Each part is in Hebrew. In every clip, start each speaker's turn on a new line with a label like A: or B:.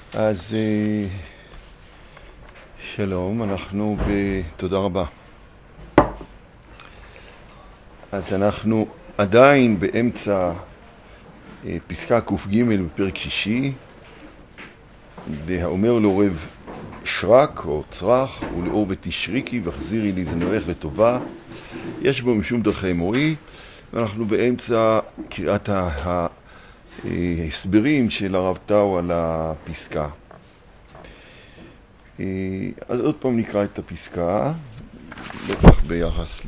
A: אז שלום, אנחנו תודה רבה. אז אנחנו עדיין באמצע פסקה ק"ג בפרק שישי, והאומר לעורב שרק או צרח ולאור ותשריקי והחזירי לי זנועך לטובה, יש בו משום דרכי מורי. ואנחנו באמצע קריאת ההסברים של הרב טאו על הפסקה. אז עוד פעם נקרא את הפסקה, בטח ביחס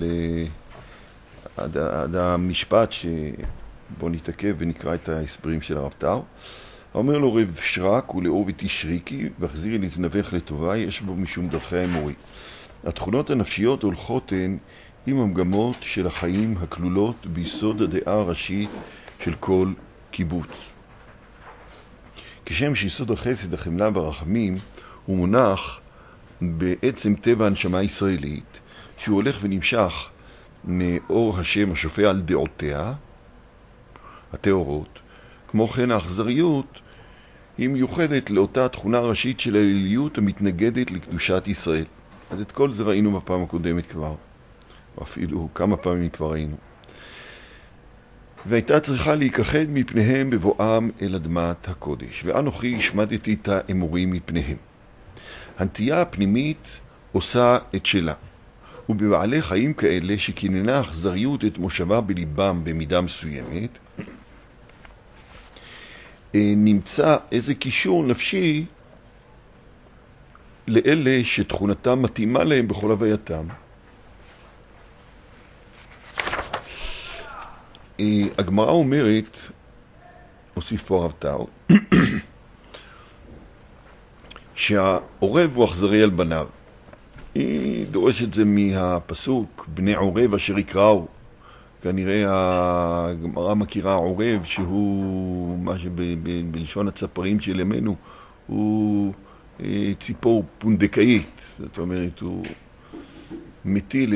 A: עד המשפט שבו נתעכב ונקרא את ההסברים של הרב טאו. האומר לו רב שרק ולאור ותשריקי והחזירי לי זנועך לטובה, יש בו משום דרכי המורי. התכונות הנפשיות הולכות הן עם המגמות של החיים הכלולות ביסוד הדעה הראשית של כל קיבוץ. כשם שיסוד החסד, החמלה והרחמים הוא מונח בעצם טבע הנשמה הישראלית, שהוא הולך ונמשך מאור השם השופע על דעותיה, התאורות. כמו כן האכזריות היא מיוחדת לאותה תכונה ראשית של האליליות המתנגדת לקדושת ישראל. אז את כל זה ראינו בפעם הקודמת כבר, או אפילו כמה פעמים כבר ראינו. והייתה צריכה להיכחד מפניהם בבואם אל אדמת הקודש. ואנוכי השמדתי את האמורים מפניהם. הנטייה הפנימית עושה את שלה. ובבעלי חיים כאלה שכיננה אכזריות את מושבה בליבם במידה מסוימת, נמצא איזה קישור נפשי לאלה שתכונתם מתאימה להם בכל הווייתם. הגמרא אומרת, הוסיף פה הרב טאו, שהעורב הוא אכזרי על בניו. היא דורשת את זה מהפסוק, בני עורב אשר יקראו. כנראה הגמרא מכירה עורב שהוא מה שבלשון הצפרים של ימינו הוא ציפור פונדקאית. זאת אומרת, הוא מטיל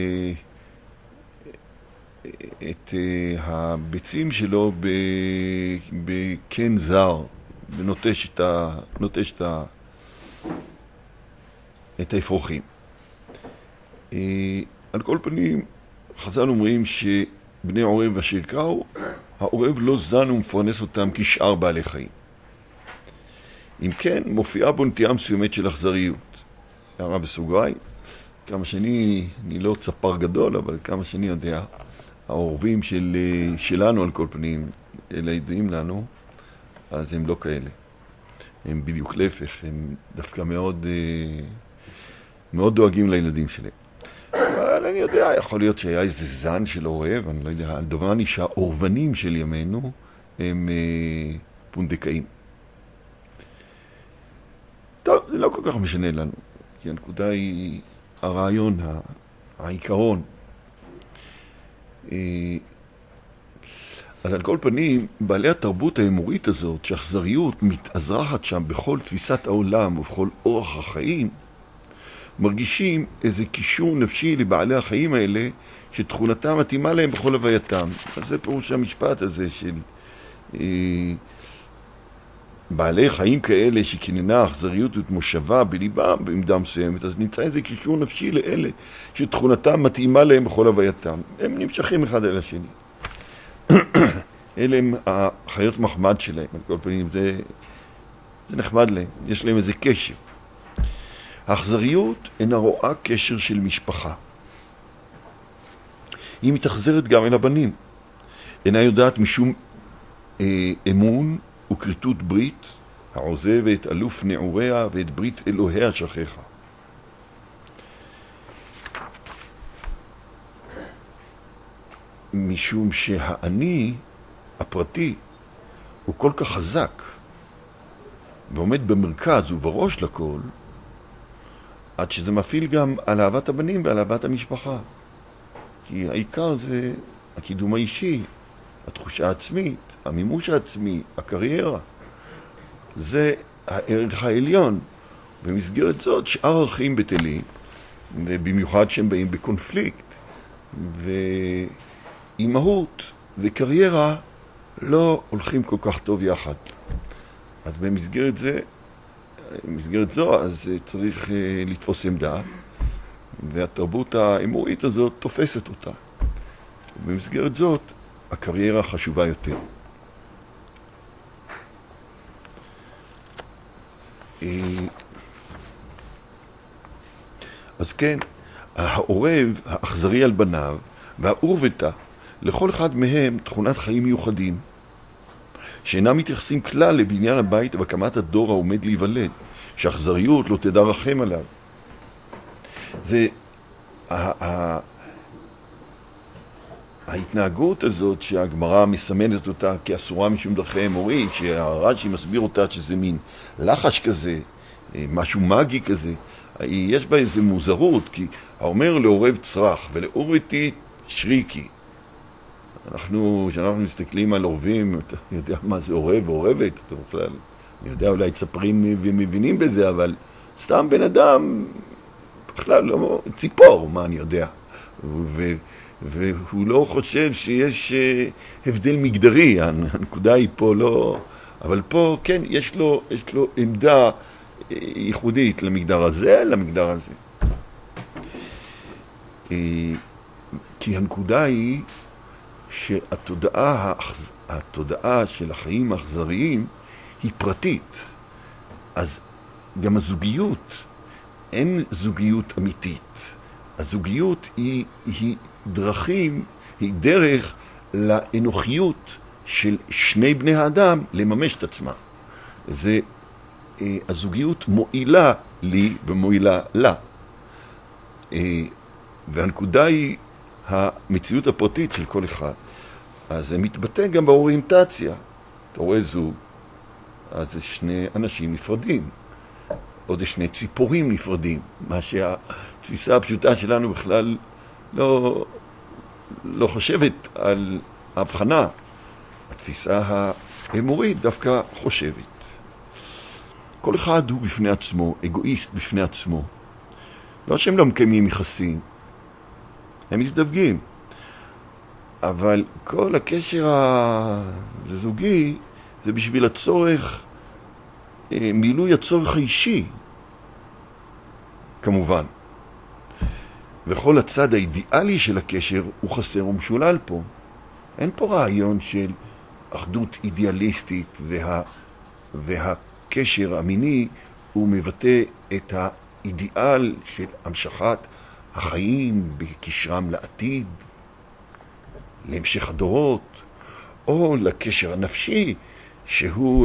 A: את הביצים שלו בקן זר, ונוטש את האפרוחים. על כל פנים, חז"ל אומרים שבני עורב אשר יקראו, העורב לא זן ומפרנס אותם כשאר בעלי חיים. אם כן, מופיעה בו נטייה מסוימת של אכזריות. הערה בסוגריים, כמה שאני, אני לא צפר גדול, אבל כמה שאני יודע, העורבים שלנו על כל פנים, אלה ידועים לנו, אז הם לא כאלה. הם בדיוק להפך, הם דווקא מאוד, מאוד דואגים לילדים שלהם. אבל אני יודע, יכול להיות שהיה איזה זן של עורב, אני לא יודע, הדומני שהעורבנים של ימינו הם פונדקאים. טוב, זה לא כל כך משנה לנו, כי הנקודה היא הרעיון, העיקרון. אז על כל פנים, בעלי התרבות האמורית הזאת, שהאכזריות מתאזרחת שם בכל תפיסת העולם ובכל אורח החיים, מרגישים איזה קישור נפשי לבעלי החיים האלה, שתכונתם מתאימה להם בכל הווייתם. אז זה פירוש המשפט הזה של בעלי חיים כאלה שכיננה אכזריות ומושבה בליבם במידה מסוימת, אז נמצא איזה קישור נפשי לאלה שתכונתם מתאימה להם בכל הווייתם. הם נמשכים אחד אל השני. אלה הם החיות מחמד שלהם, על כל פנים זה נחמד להם, יש להם איזה קשר. האכזריות אינה רואה קשר של משפחה. היא מתאכזרת גם אל הבנים. אינה יודעת משום אמון וכריתות ברית, העוזב את אלוף נעוריה ואת ברית אלוהיה שכחה. משום שהאני הפרטי הוא כל כך חזק ועומד במרכז ובראש לכל, עד שזה מפעיל גם על אהבת הבנים ועל אהבת המשפחה. כי העיקר זה הקידום האישי, התחושה העצמית, המימוש העצמי, הקריירה. זה הערך העליון. במסגרת זאת שאר ערכים בטלים, ובמיוחד שהם באים בקונפליקט, ואימהות וקריירה לא הולכים כל כך טוב יחד. אז במסגרת זה במסגרת זו, אז צריך לתפוס עמדה, והתרבות האמורית הזאת תופסת אותה. במסגרת זאת, הקריירה חשובה יותר. אז כן, העורב האכזרי על בניו והעורבתה, לכל אחד מהם תכונת חיים מיוחדים, שאינם מתייחסים כלל לבניין הבית והקמת הדור העומד להיוולד, שהאכזריות לא תדע רחם עליו. זה ההתנהגות הזאת שהגמרא מסמנת אותה כאסורה משום דרכי אמורית, שהרש"י מסביר אותה שזה מין לחש כזה, משהו מגי כזה, יש בה איזו מוזרות, כי האומר לעורב צרח ולעורבתי שריקי. כשאנחנו מסתכלים על עורבים, אתה יודע מה זה עורב ועורבת, אתה בכלל, אני יודע, אולי צפרים ומבינים בזה, אבל סתם בן אדם, בכלל לא, ציפור, מה אני יודע. והוא לא חושב שיש הבדל מגדרי, הנקודה היא פה לא, אבל פה כן, יש לו עמדה ייחודית למגדר הזה, למגדר הזה. כי הנקודה היא שהתודעה של החיים האכזריים היא פרטית. אז גם הזוגיות, אין זוגיות אמיתית. הזוגיות היא דרכים, היא דרך לאנוכיות של שני בני האדם לממש את עצמה. הזוגיות מועילה לי ומועילה לה. והנקודה היא המציאות הפרטית של כל אחד. אז זה מתבטא גם באוריינטציה. אתה רואה זוג, אז זה שני אנשים נפרדים. או זה שני ציפורים נפרדים. מה שהתפיסה הפשוטה שלנו בכלל לא חושבת על ההבחנה. התפיסה האמורית דווקא חושבת. כל אחד הוא בפני עצמו, אגואיסט בפני עצמו. לא שהם לא מקיימים יחסים, הם מזדווגים. אבל כל הקשר הזוגי זה בשביל הצורך, מילוי הצורך האישי, כמובן. וכל הצד האידיאלי של הקשר הוא חסר ומשולל פה. אין פה רעיון של אחדות אידיאליסטית, והקשר המיני הוא מבטא את האידיאל של המשכת החיים בקשרם לעתיד, להמשך הדורות, או לקשר הנפשי שהוא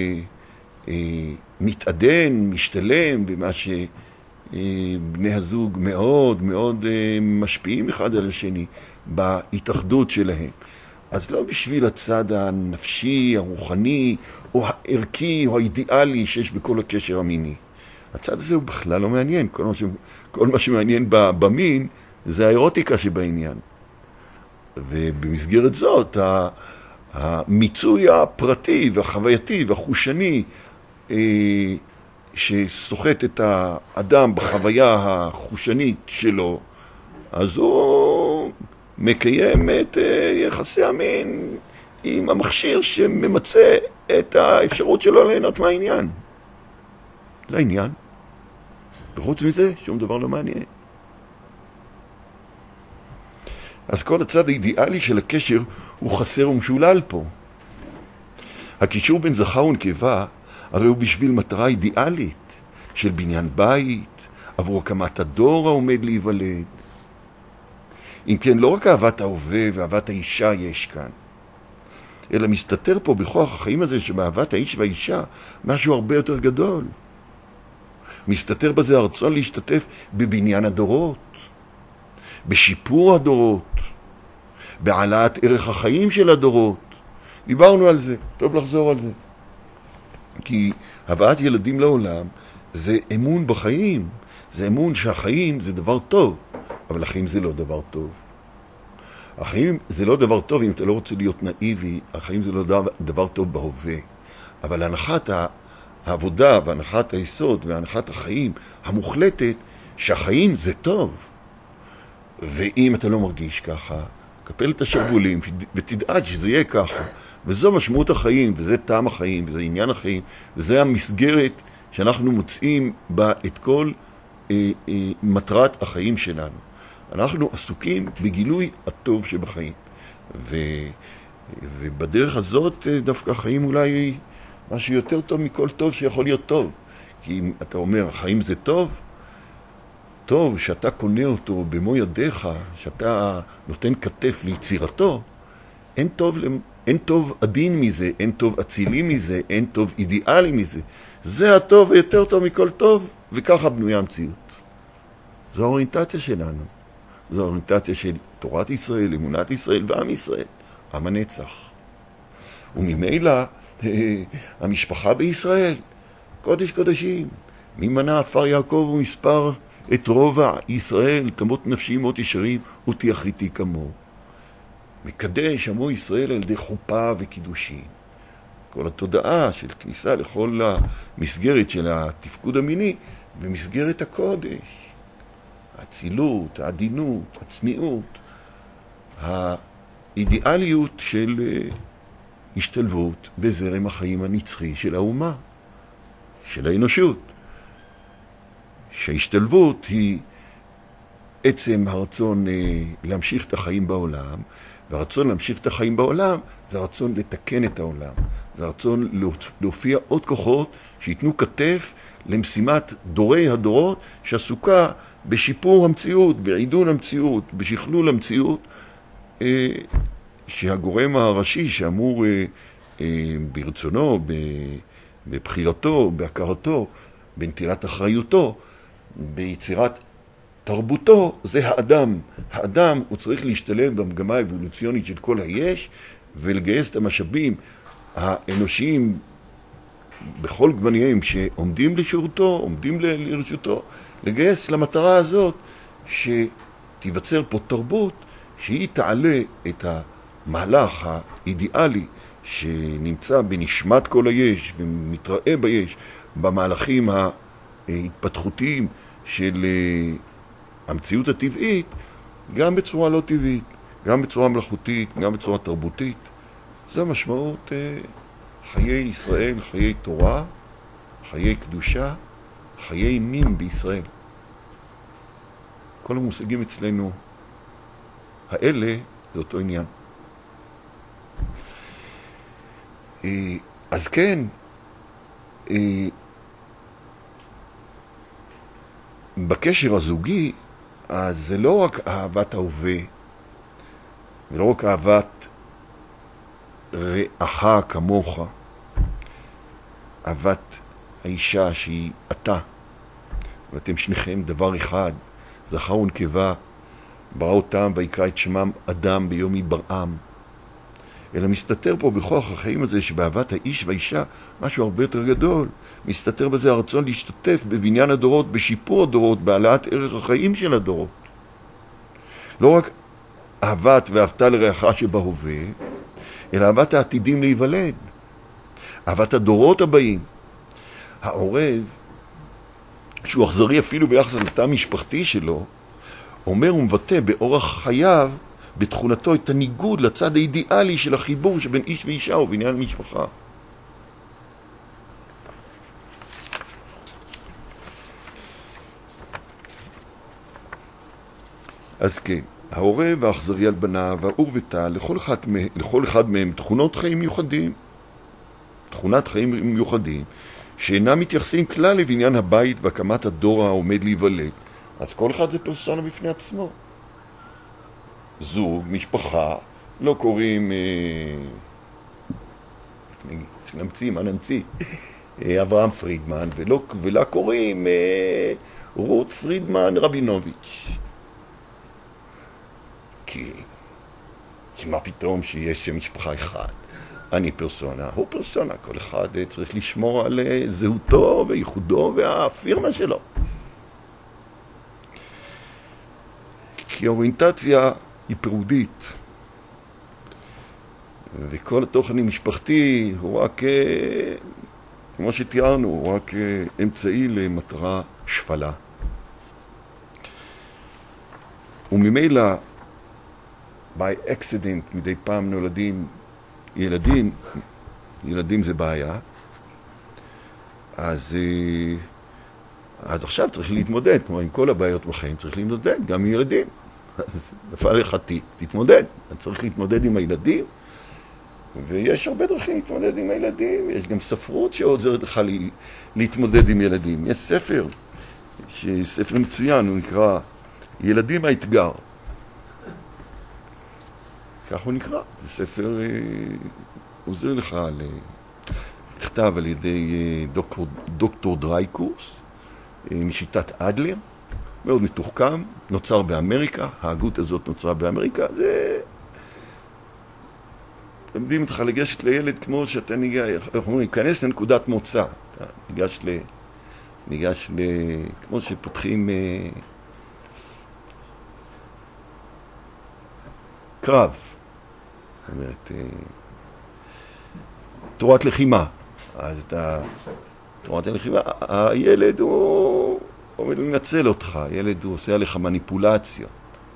A: מתעדן, משתלם במה שבני הזוג מאוד מאוד משפיעים אחד על השני בהתאחדות שלהם. אז לא בשביל הצד הנפשי, הרוחני, או הערכי, או האידיאלי שיש בכל הקשר המיני. הצד הזה הוא בכלל לא מעניין. כל מה שמעניין במין זה האירוטיקה שבעניין. ובמסגרת זאת, המיצוי הפרטי והחווייתי והחושני שסוחט את האדם בחוויה החושנית שלו, אז הוא מקיים את יחסי המין עם המכשיר שממצא את האפשרות שלו ליהנות מהעניין. זה העניין. וחוץ מזה, שום דבר לא מעניין. אז כל הצד האידיאלי של הקשר הוא חסר ומשולל פה. הקישור בין זכר ונקבה הרי הוא בשביל מטרה אידיאלית של בניין בית, עבור הקמת הדור העומד להיוולד. אם כן, לא רק אהבת ההווה ואהבת האישה יש כאן, אלא מסתתר פה בכוח החיים הזה שבאהבת האיש והאישה משהו הרבה יותר גדול. מסתתר בזה הרצון להשתתף בבניין הדורות, בשיפור הדורות, בהעלאת ערך החיים של הדורות. דיברנו על זה, טוב לחזור על זה. כי הבאת ילדים לעולם זה אמון בחיים, זה אמון שהחיים זה דבר טוב, אבל החיים זה לא דבר טוב. החיים זה לא דבר טוב אם אתה לא רוצה להיות נאיבי, החיים זה לא דבר טוב בהווה. אבל הנחת העבודה והנחת היסוד והנחת החיים המוחלטת שהחיים זה טוב. ואם אתה לא מרגיש ככה, קפל את השרוולים ותדאג שזה יהיה ככה. וזו משמעות החיים, וזה טעם החיים, וזה עניין החיים, וזה המסגרת שאנחנו מוצאים בה את כל מטרת החיים שלנו. אנחנו עסוקים בגילוי הטוב שבחיים. ובדרך הזאת דווקא החיים אולי משהו יותר טוב מכל טוב שיכול להיות טוב. כי אם אתה אומר, החיים זה טוב, טוב שאתה קונה אותו במו ידיך, שאתה נותן כתף ליצירתו, אין טוב עדין מזה, אין טוב אצילי מזה, אין טוב אידיאלי מזה. זה הטוב ויותר טוב מכל טוב, וככה בנויה המציאות. זו האוריינטציה שלנו. זו האוריינטציה של תורת ישראל, אמונת ישראל ועם ישראל, עם הנצח. וממילא המשפחה בישראל, קודש קודשים, ממנה עפר יעקב ומספר את רובע ישראל, תמות נפשי מות ישרים ותיאחריתי כמוהו. מקדש עמו ישראל על ידי חופה וקידושין. כל התודעה של כניסה לכל המסגרת של התפקוד המיני במסגרת הקודש. האצילות, העדינות, הצניעות, האידיאליות של השתלבות בזרם החיים הנצחי של האומה, של האנושות. שההשתלבות היא עצם הרצון להמשיך את החיים בעולם, והרצון להמשיך את החיים בעולם זה הרצון לתקן את העולם. זה הרצון להופיע עוד כוחות שיתנו כתף למשימת דורי הדורות שעסוקה בשיפור המציאות, בעידון המציאות, בשכלול המציאות, שהגורם הראשי שאמור ברצונו, בבחירתו, בהכרתו, בנטילת אחריותו, ביצירת תרבותו, זה האדם. האדם הוא צריך להשתלב במגמה האבולוציונית של כל היש, ולגייס את המשאבים האנושיים בכל גווניהם שעומדים לשירותו, עומדים לרשותו, לגייס למטרה הזאת שתיווצר פה תרבות שהיא תעלה את המהלך האידיאלי שנמצא בנשמת כל היש ומתראה ביש במהלכים ההתפתחותיים של המציאות הטבעית, גם בצורה לא טבעית, גם בצורה מלאכותית, גם בצורה תרבותית. זו משמעות חיי ישראל, חיי תורה, חיי קדושה, חיי מין בישראל. כל המושגים אצלנו האלה זה אותו עניין. אז כן, בקשר הזוגי, אז זה לא רק אהבת ההווה, ולא רק אהבת רעך כמוך, אהבת האישה שהיא אתה, ואתם שניכם דבר אחד, זכר ונקבה, ברא אותם ויקרא את שמם אדם ביום יברעם. אלא מסתתר פה בכוח החיים הזה שבאהבת האיש והאישה משהו הרבה יותר גדול. מסתתר בזה הרצון להשתתף בבניין הדורות, בשיפור הדורות, בהעלאת ערך החיים של הדורות. לא רק אהבת ואהבת לרעך שבהווה, אלא אהבת העתידים להיוולד. אהבת הדורות הבאים. העורב, שהוא אכזרי אפילו ביחס לתא משפחתי שלו, אומר ומבטא באורח חייו, בתכונתו את הניגוד לצד האידיאלי של החיבור שבין איש ואישה ובעניין משפחה. אז כן, העורב והאכזרי על בניו, האור וטל, לכל אחד מהם תכונות חיים מיוחדים. תכונת חיים מיוחדים, שאינם מתייחסים כלל לבניין הבית והקמת הדור העומד להיוולד. אז כל אחד זה פרסונה בפני עצמו. זוג, משפחה, לא קוראים, נמציא, מה נמציא? אברהם פרידמן, ולא קוראים רות פרידמן רבינוביץ'. כי מה פתאום שיש משפחה אחת? אני פרסונה, הוא פרסונה, כל אחד צריך לשמור על זהותו וייחודו והפירמה שלו. כי האוריינטציה היא פירודית, וכל התוכן המשפחתי הוא רק, כמו שתיארנו, הוא רק אמצעי למטרה שפלה. וממילא, by accident, מדי פעם נולדים ילדים זה בעיה, אז עכשיו צריך להתמודד, כמו עם כל הבעיות בחיים, צריך להתמודד, גם עם ילדים. אז נפל לך תיק, תתמודד. אתה צריך להתמודד עם הילדים, ויש הרבה דרכים להתמודד עם הילדים. יש גם ספרות שעוזרת לך להתמודד עם ילדים. יש ספר מצוין, הוא נקרא ילדים האתגר. כך הוא נקרא. זה ספר עוזר לך, נכתב על ידי דוקטור דרייקוס, משיטת אדלר, מאוד מתוחכם, נוצר באמריקה, ההגות הזאת נוצרה באמריקה, זה... למדים אותך לגשת לילד כמו שאתה ניכנס לנקודת מוצא, אתה ניגש כמו שפותחים קרב, זאת אומרת, תורת לחימה, אז תורת הלחימה, הילד הוא עומד לנצל אותך, הילד הוא עושה עליך מניפולציות,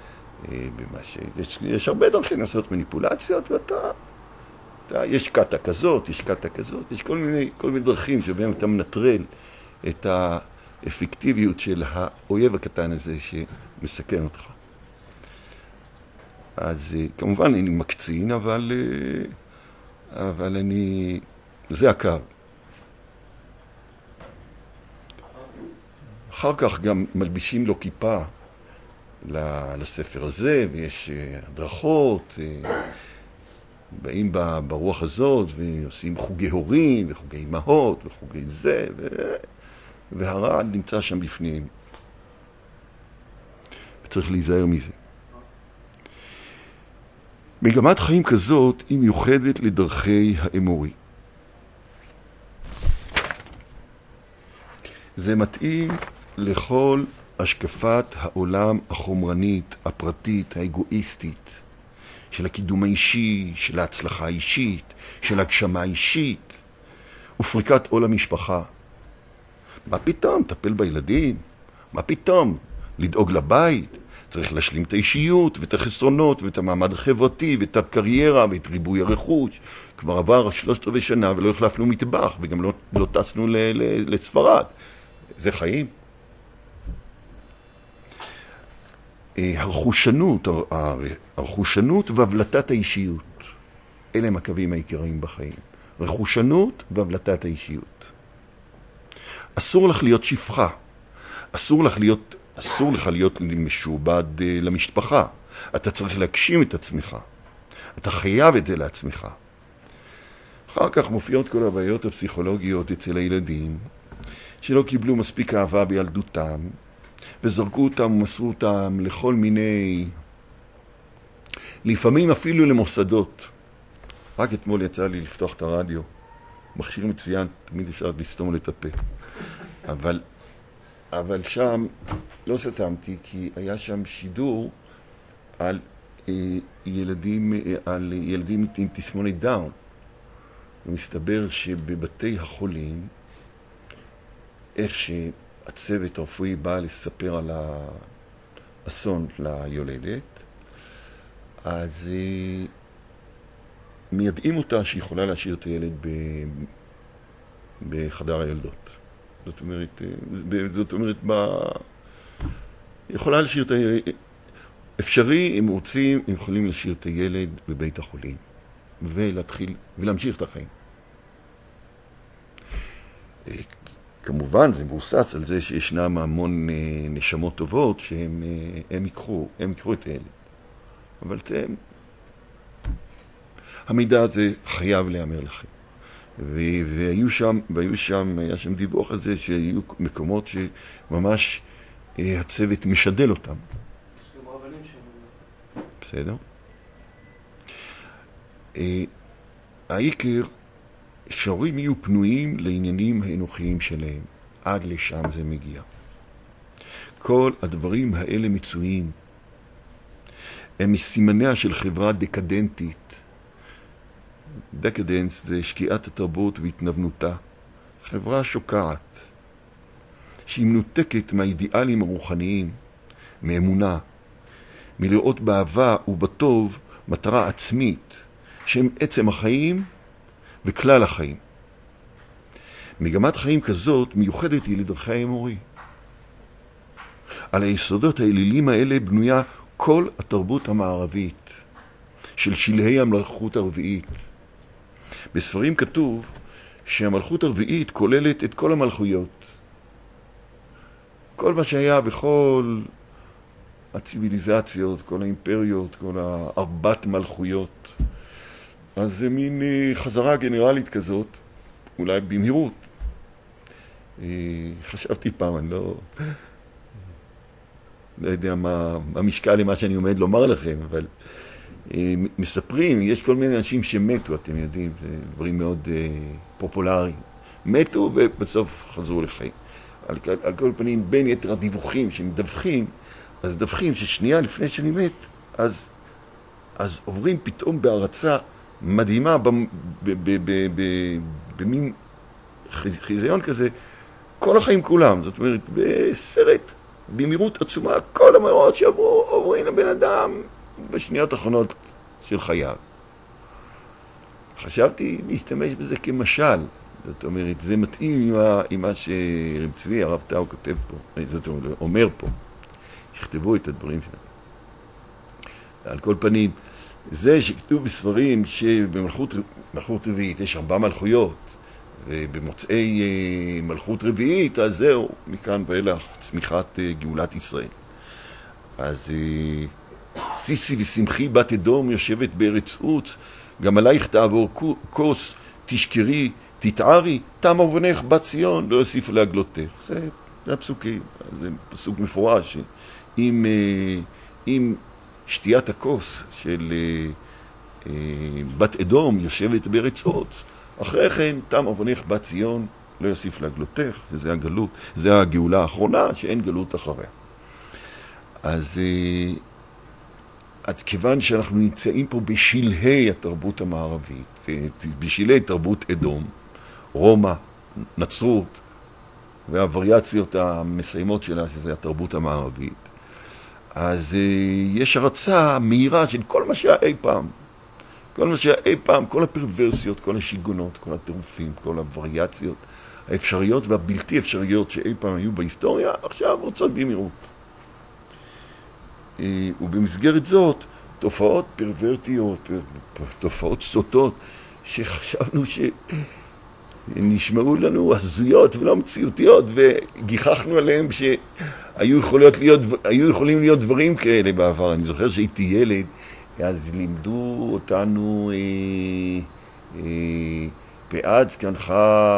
A: יש הרבה דרכים לעשות מניפולציות, יש קטע כזאת, יש כל מיני דרכים שבהם אתה מנטרל את האפקטיביות של האויב הקטן הזה שמסכן אותך. אז כמובן אני מקצין, אבל זה הקו. אחר כך גם מלבישים לו כיפה לספר הזה, ויש הדרכות, באים ברוח הזאת ועושים חוגי הורים וחוגי אמהות וחוגי זה, והרעל נמצא שם בפנים. וצריך להיזהר מזה. מגמת חיים כזאת היא מיוחדת לדרכי האמורי. זה מתאים לכל השקפת העולם החומרנית, הפרטית, האגואיסטית, של הקידום האישי, של ההצלחה האישית, של הגשמה האישית, ופריקת עול המשפחה. מה פתאום? טפל בילדים? מה פתאום? לדאוג לבית? צריך להשלים את האישיות ואת החסרונות ואת המעמד החברתי ואת הקריירה ואת ריבוי הרכוש. כבר עבר 3 שנה ולא החלפנו מטבח וגם לא טסנו לספרד. זה חיים. הרכושנות והבלטת האישיות. אלה הם הקווים העיקריים בחיים. רכושנות והבלטת האישיות. אסור לך להיות שפחה. אסור לך להיות משובד למשפחה. אתה צריך להגשים את עצמך. אתה חייב את זה לעצמך. אחר כך מופיעות כל הבעיות הפסיכולוגיות אצל הילדים, שלא קיבלו מספיק אהבה בילדותם, וזרקו אותם ומסרו אותם לכל מיני, לפעמים אפילו למוסדות. רק אתמול יצא לי לפתוח את הרדיו. מכשיר מצוין, תמיד אפשר לסתום את הפה. אבל שם לא סתמתי, כי היה שם שידור על ילדים עם תסמונת דאון. ומסתבר שבבתי החולים, איך שהצוות הרפואי בא לספר על האסון ליולדת, אז מיידעים אותה שיכולה להשאיר את הילד בחדר הילדות. זאת אומרת, יכולה להשאיר את הילד, אפשרי, אם רוצים, הם יכולים להשאיר את הילד בבית החולים, ולהמשיך את החיים. כמובן, זה מבוסס על זה שישנם המון נשמות טובות שהם יקחו את הילד. אבל המידע הזה חייב להיאמר לכם. היה שם דיווח על זה שהיו מקומות שממש הצוות משדל אותם.
B: יש גם רבנים שם.
A: בסדר. העיקר שההורים יהיו פנויים לעניינים האנוכיים שלהם. עד לשם זה מגיע. כל הדברים האלה מצויים. הם מסימניה של חברה דקדנטית. דקדנס זה שקיעת התרבות והתנוונותה. חברה שוקעת, שהיא מנותקת מהאידיאלים הרוחניים, מאמונה, מלראות באהבה ובטוב מטרה עצמית, שהם עצם החיים וכלל החיים. מגמת חיים כזאת מיוחדת היא לדרכי האמורי. על היסודות האלילים האלה בנויה כל התרבות המערבית של שלהי המלכות הרביעית. בספרים כתוב שהמלכות הרביעית כוללת את כל המלכויות. כל מה שהיה בכל הציביליזציות, כל האימפריות, כל ארבעת מלכויות. אז זה מין חזרה גנרלית כזאת, אולי במהירות. חשבתי פעם, אני לא יודע מה המשקל למה שאני עומד לומר לכם, אבל מספרים, יש כל מיני אנשים שמתו, אתם יודעים, זה דברים מאוד פופולריים. מתו ובסוף חזרו לחיים. על כל פנים, בין יתר הדיווחים שמדווחים, אז מדווחים ששנייה לפני שאני מת, אז עוברים פתאום בהרצה מדהימה, במין חיזיון כזה, כל החיים כולם. זאת אומרת, בסרט, במהירות עצומה, כל המאורעות שעברו עוברים לבן אדם בשניות האחרונות של חייו. חשבתי להשתמש בזה כמשל. זאת אומרת, זה מתאים עם מה שרב צבי, הרב טאו כותב פה, זאת אומרת, אומר פה, שכתבו את הדברים שלהם. על כל פנים, זה שכתוב בספרים שבמלכות רביעית יש 4 מלכויות, ובמוצאי מלכות רביעית, אז זהו, מכאן ואילך צמיחת גאולת ישראל. אז סיסי ושמחי בת אדום יושבת בארץ עוץ, גם עלייך תעבור כוס, תשכרי, תתערי, תם אבונך בת ציון, לא יוסיף להגלותך. זה הפסוקים, זה פסוק מפורש. אם שתיית הכוס של בת אדום יושבת בארץ עוץ, אחרי כן, תם אבונך בת ציון, לא יוסיף להגלותך, וזה הגלות, זה הגאולה האחרונה, שאין גלות אחריה. אז כיוון שאנחנו נמצאים פה בשלהי התרבות המערבית, בשלהי תרבות אדום, רומא, נצרות, והווריאציות המסיימות שלה, שזה התרבות המערבית, אז יש הרצה מהירה של כל מה שהיה אי פעם. כל מה שהיה אי פעם, כל הפרוורסיות, כל השיגונות, כל הטירופים, כל הווריאציות האפשריות והבלתי אפשריות שאי פעם היו בהיסטוריה, עכשיו רוצות במהירות. ובמסגרת זאת, תופעות פרוורטיות, תופעות סוטות, שחשבנו שנשמעו לנו הזויות ולא מציאותיות, וגיחכנו עליהם שהיו יכולים להיות דברים כאלה בעבר. אני זוכר שהייתי ילד, אז לימדו אותנו פאת זקנך,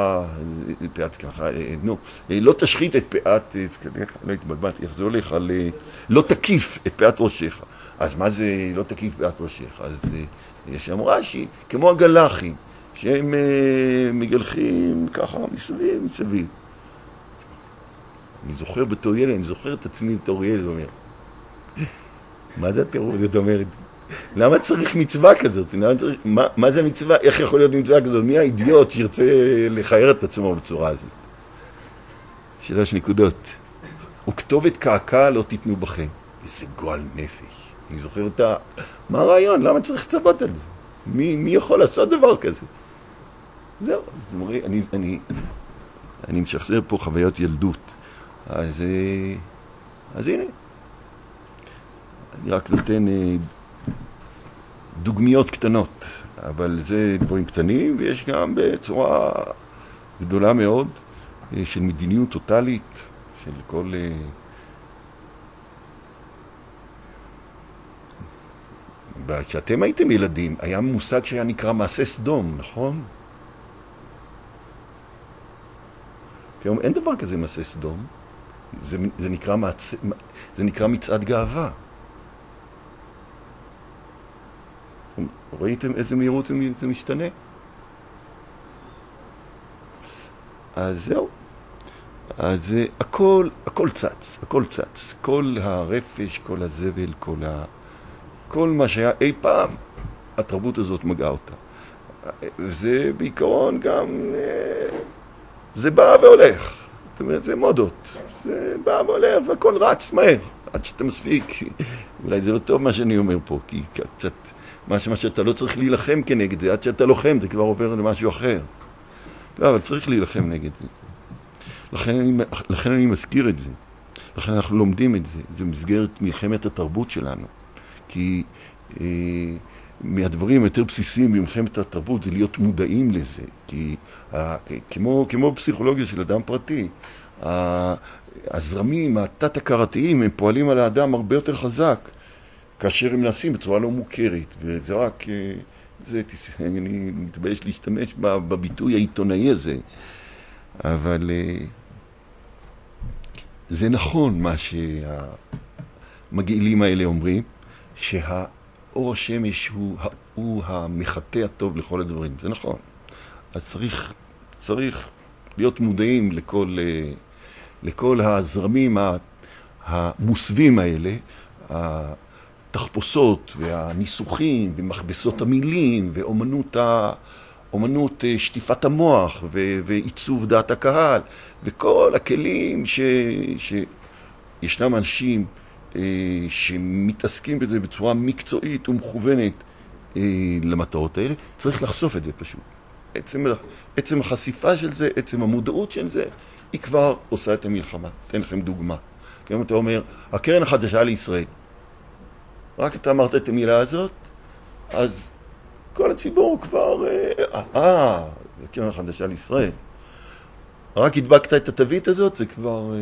A: לא תשחית את פאת זקנך, לא התבלבלתי, יחזור לך, לא תקיף את פאת ראשך. אז מה זה לא תקיף פאת ראשך? אז יש אמרה שהיא כמו הגלחים, שהם מגלחים ככה מסביב. אני זוכר בתור ילד, אני זוכר את עצמי בתור ילד, אומר, מה זה התיאור? זאת אומרת, למה צריך מצווה כזאת? מה זה מצווה? איך יכול להיות מצווה כזאת? מי האידיוט שירצה לחייר את עצמו בצורה הזאת? 3 נקודות. וכתובת קעקע לא תיתנו בכם. איזה גועל נפש. אני זוכר אותה. מה הרעיון? למה צריך לצוות על זה? מי יכול לעשות דבר כזה? זהו. אז דמרי, אני משחזר פה חוויות ילדות. אז הנה. אני רק נותן דוגמיות קטנות, אבל זה דברים קטנים, ויש גם בצורה גדולה מאוד של מדיניות טוטלית, של כל... כשאתם הייתם ילדים, היה מושג שהיה נקרא מעשה סדום, נכון? כיום אין דבר כזה מעשה סדום, זה נקרא מצעד גאווה. ראיתם איזה מהירות זה משתנה? אז זהו. אז הכל צץ. כל הרפש, כל הזבל, כל מה שהיה אי פעם, התרבות הזאת מגעה אותה. וזה בעיקרון גם, זה בא והולך. זאת אומרת, זה מודות. זה בא והולך והכל רץ מהר. עד שאתה מספיק. אולי זה לא טוב מה שאני אומר פה, כי קצת... מה שאתה לא צריך להילחם כנגד זה, עד שאתה לוחם, זה כבר עובר למשהו אחר. לא, אבל צריך להילחם נגד זה. לכן אני מזכיר את זה. לכן אנחנו לומדים את זה. זה במסגרת מלחמת התרבות שלנו. כי מהדברים היותר בסיסיים במלחמת התרבות זה להיות מודעים לזה. כי כמו בפסיכולוגיה של אדם פרטי, הזרמים, התת-הכרתיים, הם פועלים על האדם הרבה יותר חזק, כאשר הם נעשים בצורה לא מוכרת. וזה רק, אני מתבייש להשתמש בביטוי העיתונאי הזה. אבל זה נכון מה שהמגעילים האלה אומרים, שהאור השמש הוא המחטא הטוב לכל הדברים. זה נכון. אז צריך להיות מודעים לכל הזרמים המוסווים האלה, התחפושות והניסוחים ומכבסות המילים ואומנות שטיפת המוח ועיצוב דעת הקהל וכל הכלים שישנם אנשים שמתעסקים בזה בצורה מקצועית ומכוונת למטרות האלה. צריך לחשוף את זה פשוט. עצם החשיפה של זה, עצם המודעות של זה, היא כבר עושה את המלחמה. אתן לכם דוגמה. כי אם אתה אומר, הקרן החדשה לישראל, רק אתה אמרת את המילה הזאת, אז כל הציבור כבר, הקרן החדשה לישראל. רק הדבקת את התווית הזאת, זה כבר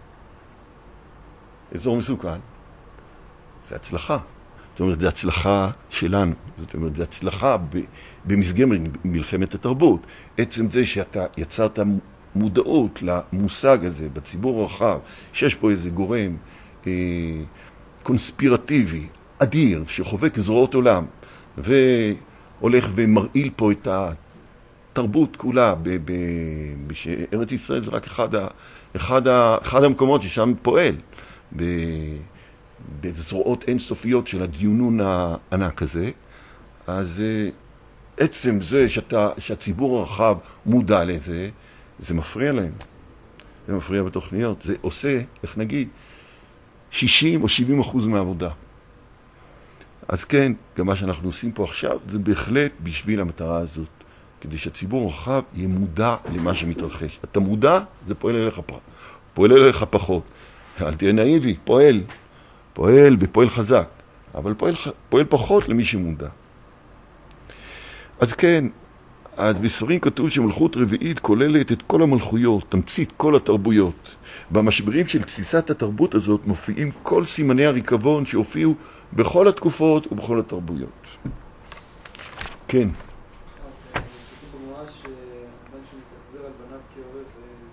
A: אזור מסוכן. זה הצלחה. זאת אומרת, זה הצלחה שלנו. זאת אומרת, זה הצלחה במסגרת מלחמת התרבות. עצם זה שאתה יצרת מודעות למושג הזה בציבור הרחב, שיש פה איזה גורם קונספירטיבי, אדיר, שחובק זרועות עולם, והולך ומרעיל פה את התרבות כולה, שארץ ישראל זה רק אחד המקומות ששם פועל, בזרועות אינסופיות של הדיונון הענק הזה. אז עצם זה שהציבור הרחב מודע לזה, זה מפריע להם. זה מפריע בתוכניות. זה עושה, איך נגיד, 60 או 70% מהעבודה. אז כן, גם מה שאנחנו עושים פה עכשיו, זה בהחלט בשביל המטרה הזאת. כדי שהציבור הרחב יהיה מודע למה שמתרחש. אתה מודע, זה פועל אליך פחות. אל תהיה נאיבי, פועל ופועל חזק. אבל פועל פחות למי שמודע. אז כן, אז בספרים כתוב שמלכות רביעית כוללת את כל המלכויות, תמצית כל התרבויות. במשברים של תסיסת התרבות הזאת מופיעים כל סימני הריקבון שהופיעו בכל התקופות ובכל התרבויות. כן.
B: כתוב בגמרא שאדם שמתאכזר על בניו כעורב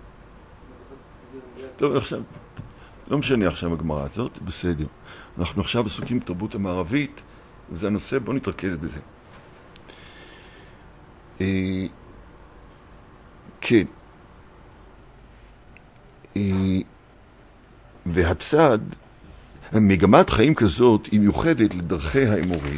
A: טוב, עכשיו, לא משנה עכשיו הגמרא הזאת, בסדר. אנחנו עכשיו עסוקים בתרבות המערבית, וזה הנושא, בואו נתרכז בזה. כן. והצד, מגמת חיים כזאת היא מיוחדת לדרכי האמורי,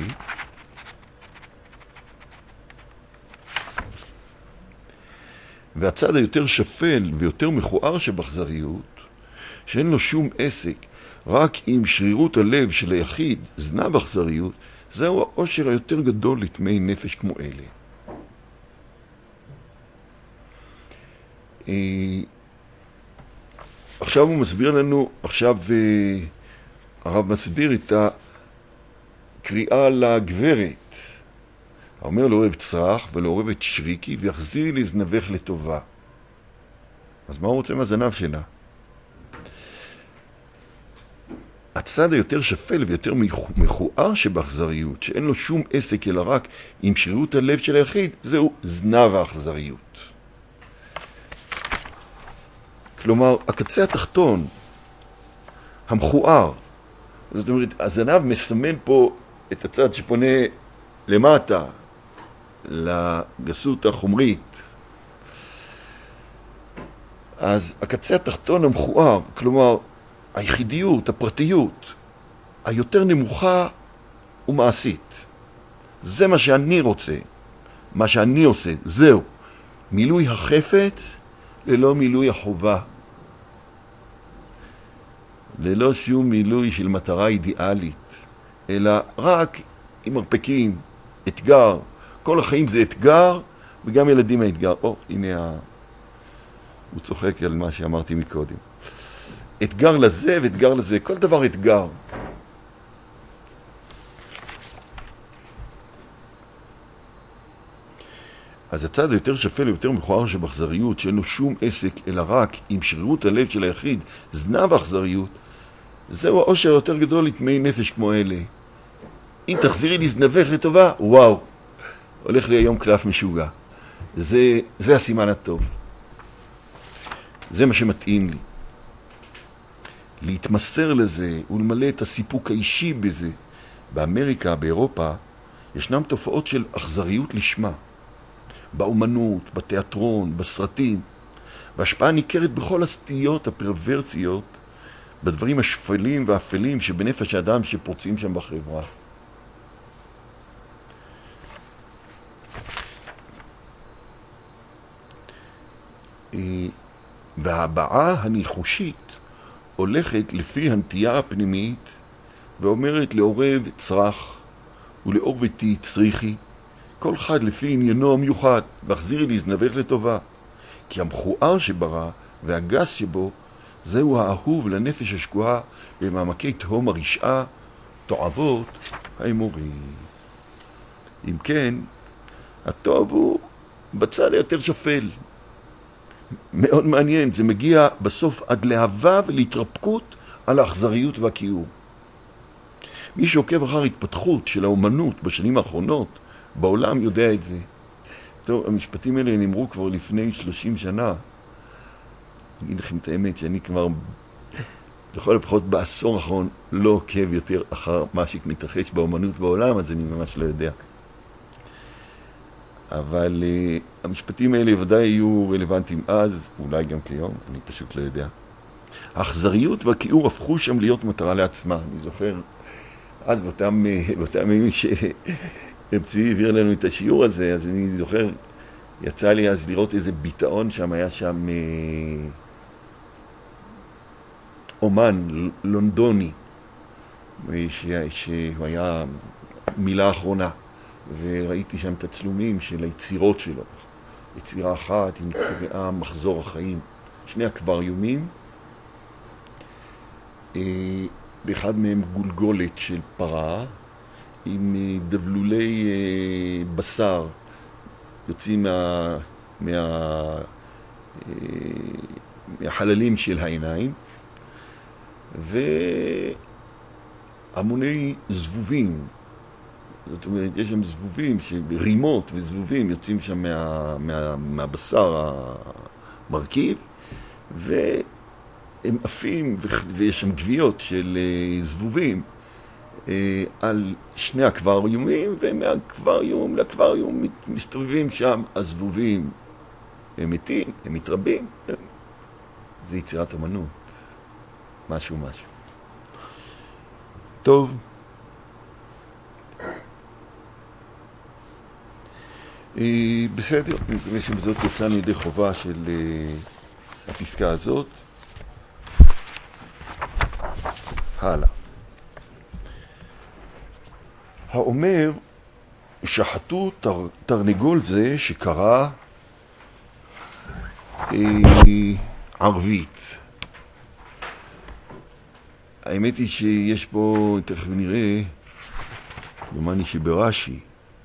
A: והצד היותר שפל ויותר מכוער שבאכזריות, שאין לו שום עסק, רק עם שרירות הלב של היחיד, זנה באכזריות, זהו העושר היותר גדול לתמי נפש כמו אלה. עכשיו הוא מסביר לנו, עכשיו הרב מסביר את הקריאה לגברת. אומר לאוהב צרח ולאוהבת שריקי ויחזירי לזנבך לטובה. אז מה הוא רוצה מהזנב שלה? הצד היותר שפל ויותר מכוער שבאכזריות, שאין לו שום עסק אלא רק עם שרירות הלב של היחיד, זהו זנב האכזריות. כלומר, הקצה התחתון, המכוער, זאת אומרת, הזנב מסמן פה את הצד שפונה למטה, לגסות החומרית. אז הקצה התחתון המכוער, כלומר, היחידיות, הפרטיות, היותר נמוכה ומעשית. זה מה שאני רוצה, מה שאני עושה, זהו. מילוי החפץ ללא מילוי החובה. ללא שום מילוי של מטרה אידיאלית, אלא רק עם מרפקים, אתגר. כל החיים זה אתגר, וגם ילדים האתגר. הנה הוא צוחק על מה שאמרתי מקודם. אתגר לזה ואתגר לזה, כל דבר אתגר. אז הצד היותר שפל ויותר מכוער שבאכזריות, שאין לו שום עסק אלא רק עם שרירות הלב של היחיד, זנב האכזריות, זהו העושר יותר גדול לתמי נפש כמו אלה. אם תחזירי לי זנבך לטובה, וואו, הולך לי היום קלף משוגע. זה הסימן הטוב. זה מה שמתאים לי. להתמסר לזה ולמלא את הסיפוק האישי בזה. באמריקה, באירופה, ישנם תופעות של אכזריות לשמה. באומנות, בתיאטרון, בסרטים. והשפעה ניכרת בכל הסטיות הפרוורסיות, בדברים השפלים והאפלים שבנפש האדם שפורצים שם בחברה. וההבעה הניחושית הולכת לפי הנטייה הפנימית ואומרת לעורב צרח ולעורבתי צריכי, כל אחד לפי עניינו המיוחד, והחזירי לי זנבך לטובה. כי המכוער שברא והגס שבו, זהו האהוב לנפש השקועה במעמקי תהום הרשעה, תועבות האמורי. אם כן, הטוב הוא בצד היותר שפל. מאוד מעניין, זה מגיע בסוף עד להבה ולהתרפקות על האכזריות והכיעור. מי שעוקב אחר התפתחות של האומנות בשנים האחרונות בעולם יודע את זה. טוב, המשפטים האלה נאמרו כבר לפני 30 שנה. אני אגיד לכם את האמת שאני כבר לכל הפחות בעשור האחרון לא עוקב יותר אחר מה שמתרחש באומנות בעולם, אז אני ממש לא יודע. אבל המשפטים האלה ודאי יהיו רלוונטיים אז, אולי גם כיום, אני פשוט לא יודע. האכזריות והכיעור הפכו שם להיות מטרה לעצמה. אני זוכר, אז באותם ימים שרב צבי העביר לנו את השיעור הזה, אז אני זוכר, יצא לי אז לראות איזה ביטאון שם, היה שם אומן לונדוני, שהוא היה מילה אחרונה. וראיתי שם את הצלומים של היצירות שלו. יצירה אחת, היא נקראה מחזור החיים. שני אקווריומים, באחד מהם גולגולת של פרה, עם דבלולי בשר יוצאים מהחללים של העיניים, והמוני זבובים. זאת אומרת, יש שם זבובים, רימות וזבובים יוצאים שם מהבשר המרכיב, והם עפים, ויש שם גוויות של זבובים על שני אקווריומים, ומהאקווריום לאקווריום מסתובבים שם הזבובים. הם מתים, הם מתרבים. זה יצירת אמנות. משהו. טוב. בסדר, אני מקווה שבזאת יצאנו ידי חובה של הפסקה הזאת. הלאה. האומר, שחטו תרנגול זה שקרא ערבית. האמת היא שיש פה, תכף נראה, דומני שברש"י,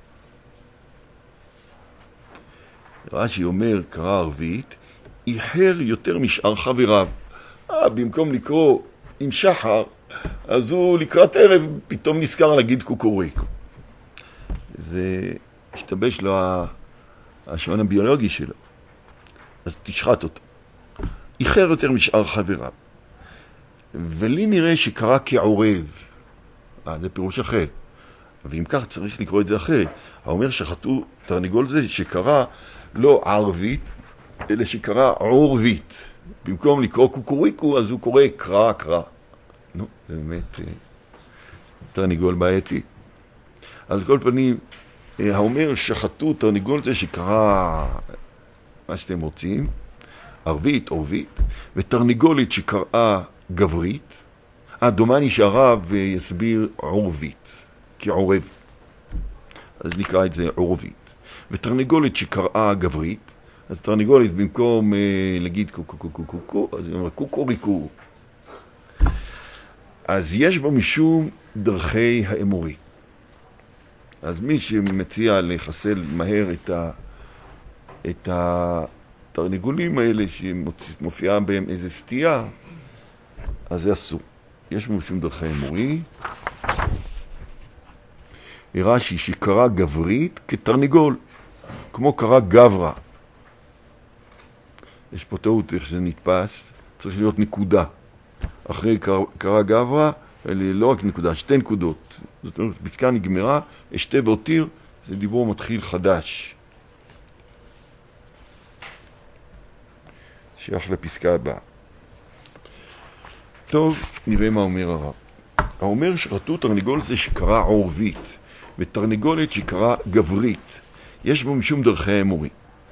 A: רש"י אומר, קרא ערבית, איחר יותר משאר חבריו. במקום לקרוא עם שחר, אז הוא לקראת ערב פתאום נזכר להגיד קוקוריקו. זה השתבש לו השעון הביולוגי שלו. אז תשחט אותו. איחר יותר משאר חבריו. ולי נראה שקרא כעורב. זה פירוש אחר. ואם כך צריך לקרוא את זה אחרת. האומר שחטו תרנגול זה שקרא לא ערבית, אלא שקרא עורבית. במקום לקרוא קוקוריקו, אז הוא קורא קרא. נו, זה באמת תרנגול בעייתי. אז כל פנים, האומר שחטו תרנגול זה שקרא מה שאתם רוצים, ערבית, עורבית, ותרנגולית שקראה גברית. דומני שהרב יסביר עורבית, כעורב. אז נקרא את זה עורבית. ותרנגולת שקראה גברית, אז תרנגולת במקום להגיד קו, אז היא אומרת קוקוריקו. אז יש בו משום דרכי האמורי. אז מי שמציע לחסל מהר את התרנגולים האלה שמופיעה בהם איזה סטייה, אז זה אסור. יש בו משום דרכי האמורי. רש"י שקרא גברית כתרנגול, כמו קרא גברה. יש פה טעות איך שזה נתפס, צריך להיות נקודה. אחרי קרא גברה, לא רק נקודה, שתי נקודות. זאת אומרת, פסקה נגמרה, אשתה והותיר, זה דיבור מתחיל חדש. שייך לפסקה הבאה. טוב, נראה מה אומר הרב. האומר שרתו תרנגול זה שקרא עורבית, ותרנגולת שקרא גברית. יש בו משום דרכי האמורי.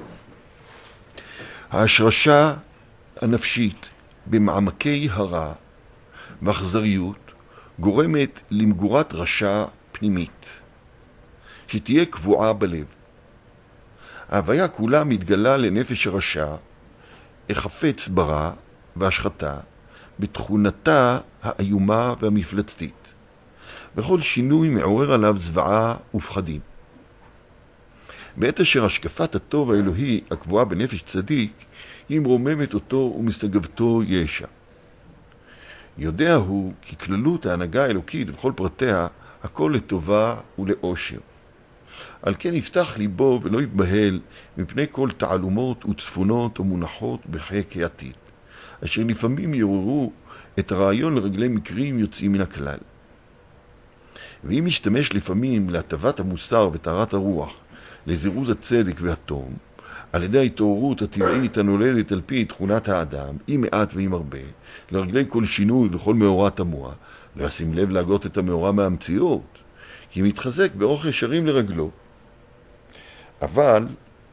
A: ההשרשה הנפשית במעמקי הרע ואכזריות גורמת למגורת רשע פנימית, שתהיה קבועה בלב. ההוויה כולה מתגלה לנפש הרשע, החפץ ברע והשחתה, בתכונתה האיומה והמפלצתית. בכל שינוי מעורר עליו זוועה ופחדים. בעת אשר השקפת הטוב האלוהי הקבועה בנפש צדיק, היא מרוממת אותו ומסתגבתו ישע. יודע הוא כי כללות ההנהגה האלוקית בכל פרטיה, הכל לטובה ולאושר. על כן יפתח ליבו ולא יתבהל מפני כל תעלומות וצפונות ומונחות בחיק העתיד, אשר לפעמים יעוררו את הרעיון לרגלי מקרים יוצאים מן הכלל. ואם משתמש לפעמים להטבת המוסר וטהרת הרוח, לזירוז הצדק והתום, על ידי ההתעוררות הטבעית הנולדת על פי תכונת האדם, עם מעט ועם הרבה, לרגלי כל שינוי וכל מאורע תמוה, לא ישים לב להגות את המאורע מהמציאות, כי מתחזק באורך ישרים לרגלו. אבל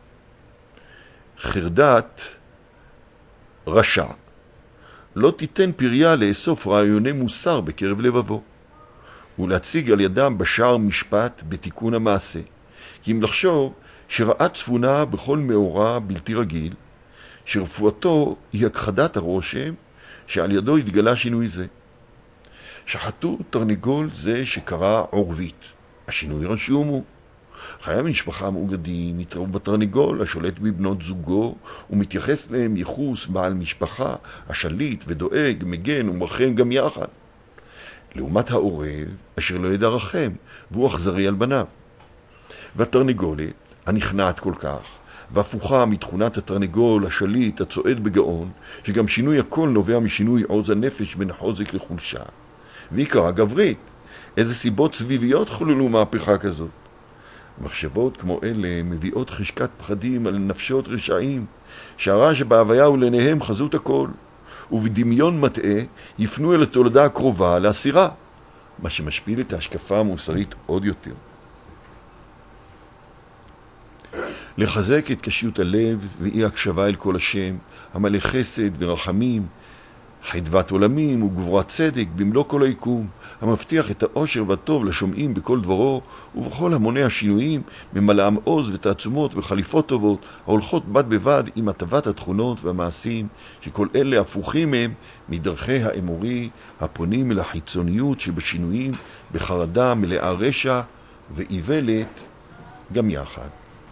A: חרדת רשע לא תיתן פריה לאסוף רעיוני מוסר בקרב לבבו, ולהציג על ידם בשער משפט בתיקון המעשה, כי אם לחשוב שראה צפונה בכל מאורע בלתי רגיל, שרפואתו היא הכחדת הרושם שעל ידו התגלה שינוי זה. שחטו תרנגול זה שקרא עורבית. השינוי רשום הוא. חיי המשפחה המאוגדים יתראו בתרנגול השולט בבנות זוגו ומתייחס להם ייחוס בעל משפחה השליט ודואג, מגן ומרחם גם יחד. לעומת העורב אשר לא ידע רחם והוא אכזרי על בניו. והתרנגולת הנכנעת כל כך והפוכה מתכונת התרנגול השליט הצועד בגאון, שגם שינוי הכל נובע משינוי עוז הנפש בין חוזק לחולשה, והיא קראה גברית. איזה סיבות סביביות חוללו מהפכה כזאת? מחשבות כמו אלה מביאות חשקת פחדים על נפשות רשעים, שהרע שבהוויה ולעיניהם חזות הכל, ובדמיון מטעה יפנו אל התולדה הקרובה להסירה, מה שמשפיל את ההשקפה המוסרית עוד יותר. לחזק את קשיות הלב ואי הקשבה אל כל השם, המלא חסד ורחמים, חדוות עולמים וגבורת צדק במלוא כל היקום, המבטיח את האושר והטוב לשומעים בכל דברו, ובכל המוני השינויים ממלאם עוז ותעצומות וחליפות טובות, ההולכות בד בבד עם הטבת התכונות והמעשים, שכל אלה הפוכים מהם מדרכי האמורי, הפונים אל החיצוניות שבשינויים, בחרדה מלאה רשע ואיוולת גם יחד.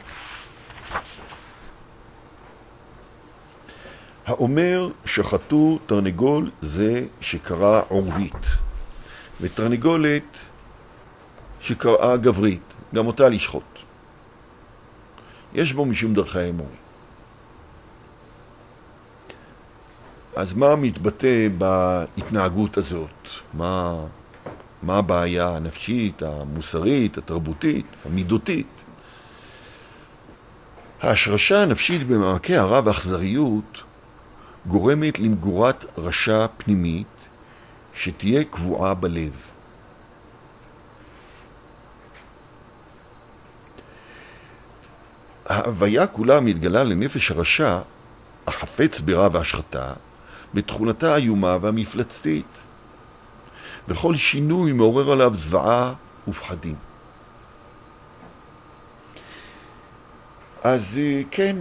A: האומר שחטו תרנגול זה שקרא עורבית, ותרנגולת שקראה גברית, גם אותה לשחוט. יש בו משום דרכי האמורי. אז מה מתבטא בהתנהגות הזאת? מה הבעיה הנפשית, המוסרית, התרבותית, המידותית? ההשרשה הנפשית במעמקי הרע והאכזריות גורמת למגורת רשע פנימית שתהיה קבועה בלב. ההוויה כולה מתגלה לנפש הרשע, החפץ ברע והשחתה, בתכונתה האיומה והמפלצתית. וכל שינוי מעורר עליו זוועה ופחדים. אז כן,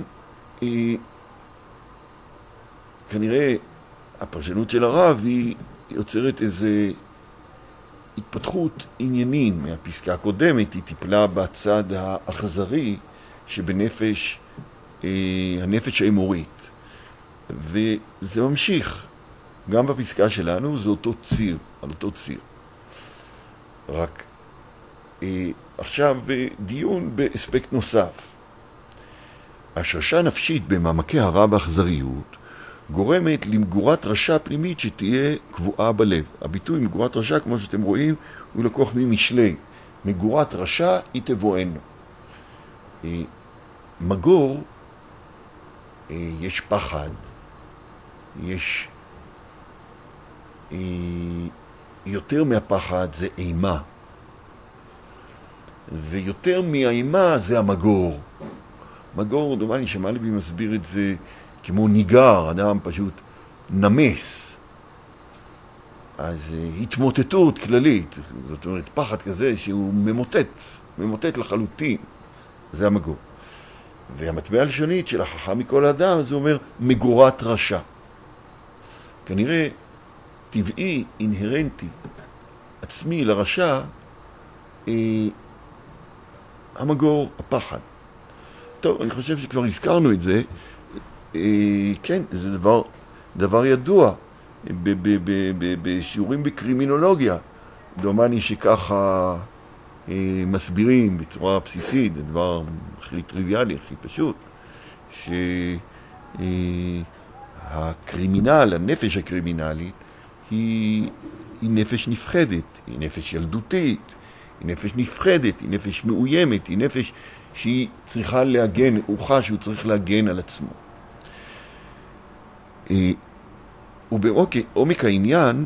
A: כנראה הפרשנות של הרב היא יוצרת איזה התפתחות עניינים מהפסקה הקודמת. היא טיפלה בצד האכזרי שבנפש, הנפש האמורית, וזה ממשיך גם בפסקה שלנו. זה אותו ציר, על אותו ציר, רק עכשיו דיון באספקט נוסף. השרשה הנפשית במעמקי הרע באכזריות גורמת למגורת רשע פנימית שתהיה קבועה בלב. הביטוי מגורת רשע, כמו שאתם רואים, הוא לקוח ממשלי. מגורת רשע היא תבואנו. מגור, יש פחד, יש יותר מהפחד זה אימה, ויותר מהאימה זה המגור. מגור, דומני שמעלבי מסביר את זה כמו ניגר, אדם פשוט נמס. אז התמוטטות כללית, זאת אומרת פחד כזה שהוא ממוטט לחלוטין, זה המגור. והמטבע הלשונית של החכם מכל האדם, זה אומר מגורת רשע. כנראה טבעי, אינהרנטי, עצמי לרשע, המגור, הפחד. טוב, אני חושב שכבר הזכרנו את זה. כן, זה דבר ידוע בשיעורים בקרימינולוגיה. דומני שככה מסבירים בצורה בסיסית, זה דבר הכי טריוויאלי, הכי פשוט, שהקרימינל, הנפש הקרימינלית, היא נפש נפחדת, היא נפש ילדותית, היא נפש נפחדת, היא נפש מאוימת, היא נפש שהיא צריכה להגן, הוא חש שהוא צריך להגן על עצמו. ובעומק העניין,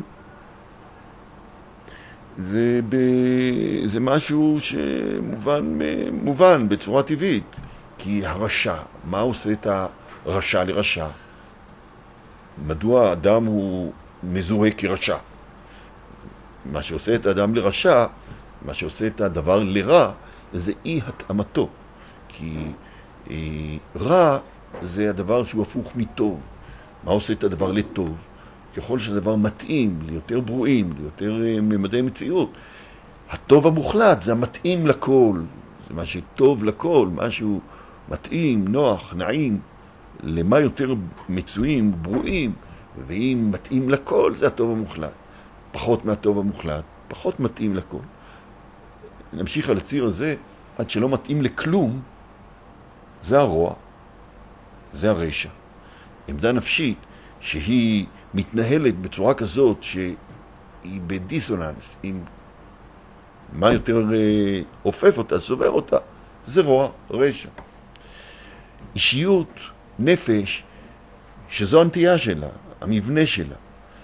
A: זה משהו שמובן בצורה טבעית. כי הרשע, מה עושה את הרשע לרשע? מדוע האדם הוא מזוהה כרשע? מה שעושה את האדם לרשע, מה שעושה את הדבר לרע, זה אי התאמתו. כי רע זה הדבר שהוא הפוך מטוב. מה עושה את הדבר לטוב? ככל שהדבר מתאים, ליותר ברואים, ליותר ממדי מציאות. הטוב המוחלט זה המתאים לכל. זה מה שטוב לכל, משהו מתאים, נוח, נעים, למה יותר מצויים, ברואים. ואם מתאים לכל, זה הטוב המוחלט. פחות מהטוב המוחלט, פחות מתאים לכל. נמשיך על הציר הזה, עד שלא מתאים לכלום, זה הרוע, זה הרשע. עמדה נפשית שהיא מתנהלת בצורה כזאת שהיא בדיסוננס, עם מה יותר אופף אותה, סובר אותה, זה רוע, רשע. אישיות, נפש, שזו הנטייה שלה, המבנה שלה.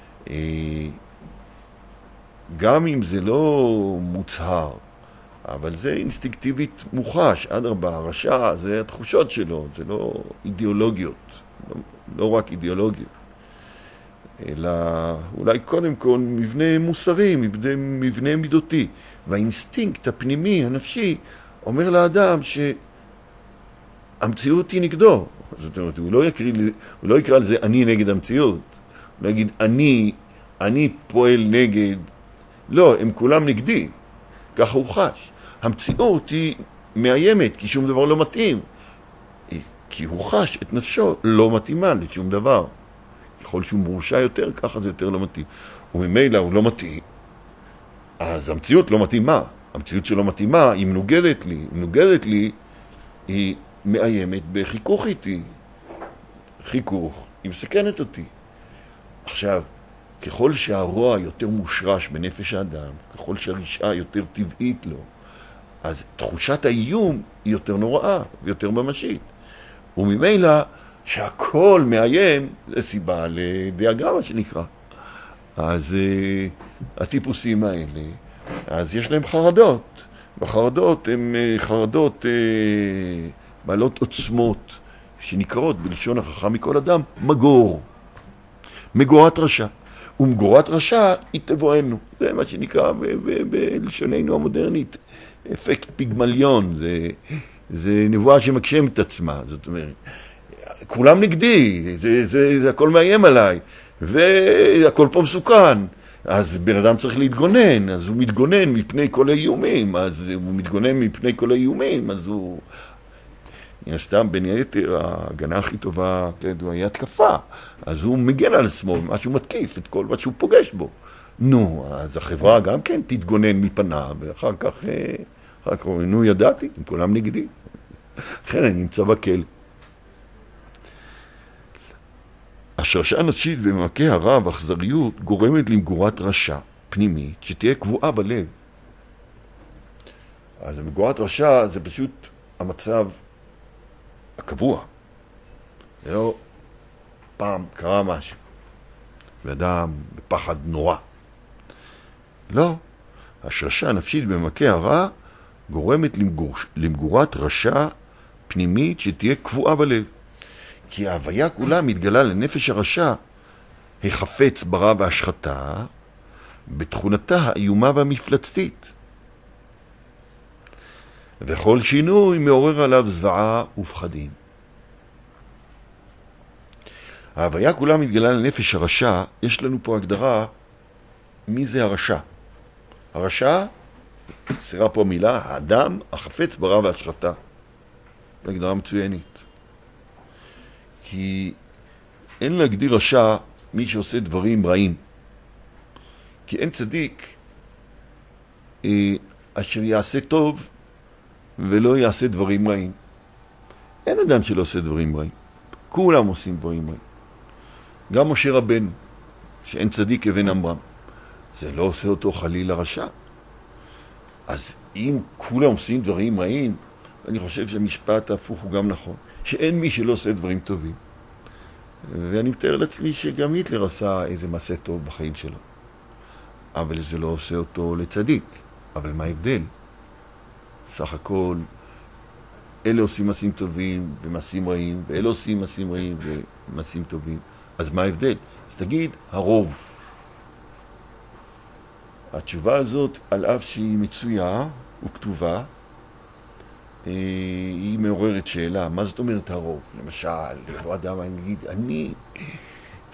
A: גם אם זה לא מוצהר, אבל זה אינסטינקטיבית מוחש, אדרבה, הרשע, זה התחושות שלו, זה לא אידיאולוגיות, לא רק אידיאולוגיות, אלא אולי קודם כל מבנה מוסרי, מבנה מידותי. והאינסטינקט הפנימי, הנפשי, אומר לאדם שהמציאות היא נגדו. זאת אומרת, הוא לא יקרא לזה אני נגד המציאות. הוא לא יגיד אני פועל נגד, לא, הם כולם נגדי. ככה הוא חש. המציאות היא מאיימת, כי שום דבר לא מתאים. כי הוא חש את נפשו לא מתאימה לשום דבר. ככל שהוא מורשע יותר, ככה זה יותר לא מתאים. וממילא הוא לא מתאים, אז המציאות לא מתאימה. המציאות שלא מתאימה היא מנוגדת לי. מנוגדת לי היא מאיימת בחיכוך איתי. חיכוך, היא מסכנת אותי. עכשיו, ככל שהרוע יותר מושרש בנפש האדם, ככל שהרשעה יותר טבעית לו, אז תחושת האיום היא יותר נוראה ויותר ממשית. וממילא שהכל מאיים, זה סיבה לדאגה, מה שנקרא. אז הטיפוסים האלה, אז יש להם חרדות. בחרדות הן חרדות בעלות עוצמות, שנקראות בלשון החכם מכל אדם, מגור. מגורת רשע. ומגורת רשע היא תבואנו. זה מה שנקרא בלשוננו המודרנית, אפקט פיגמליון. זה נבואה שמגשם את עצמה, זאת אומרת, כולם נגדי, זה הכל מאיים עליי, והכל פה מסוכן. אז בן אדם צריך להתגונן, אז הוא מתגונן מפני כל האיומים, אז הוא... סתם, בין היתר, ההגנה הכי טובה, היא התקפה. אז הוא מגן על עצמו, מה שהוא מתקיף, את כל מה שהוא פוגש בו. נו, אז החברה גם כן תתגונן מפניו, ואחר כך נו, ידעתי, הם כולם נגדי. לכן אני נמצא בכלא. השרשה הנפשית במעמקי הרע והאכזריות גורמת למגורת רשע פנימית שתהיה קבועה בלב. אז מגורת רשע זה פשוט המצב הקבוע. זה לא פעם קרה משהו, ואדם בפחד נורא. לא, השרשה הנפשית במעמקי הרע גורמת למגורת רשע פנימית שתהיה קבועה בלב. כי ההוויה כולה מתגלה לנפש הרשע, החפץ ברע והשחתה, בתכונתה האיומה והמפלצתית. וכל שינוי מעורר עליו זוועה ופחדים. ההוויה כולה מתגלה לנפש הרשע, יש לנו פה הגדרה מי זה הרשע. הרשע, סירה פה מילה, האדם החפץ ברע והשחתה. זו הגדרה מצוינית. כי אין להגדיר רשע מי שעושה דברים רעים. כי אין צדיק אשר יעשה טוב ולא יעשה דברים רעים. אין אדם שלא עושה דברים רעים. כולם עושים דברים רעים. גם משה רבנו, שאין צדיק כבן עמרם. זה לא עושה אותו חלילה רשע. אז אם כולם עושים דברים רעים, אני חושב שהמשפט ההפוך הוא גם נכון. שאין מי שלא עושה דברים טובים. ואני מתאר לעצמי שגם היטלר עשה איזה מעשה טוב בחיים שלו. אבל זה לא עושה אותו לצדיק. אבל מה ההבדל? סך הכל, אלה עושים מעשים טובים ומעשים רעים, ואלה עושים מעשים רעים ומעשים טובים. אז מה ההבדל? אז תגיד, הרוב. התשובה הזאת, על אף שהיא מצויה וכתובה, היא מעוררת שאלה. מה זאת אומרת הרוב? למשל, יבוא אדם ויגיד, אני 99.9%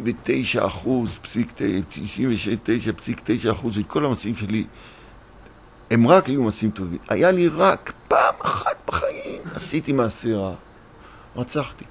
A: של כל המעשים שלי, הם רק היו מעשים טובים. היה לי רק פעם אחת בחיים, עשיתי מעשה רע. רצחתי.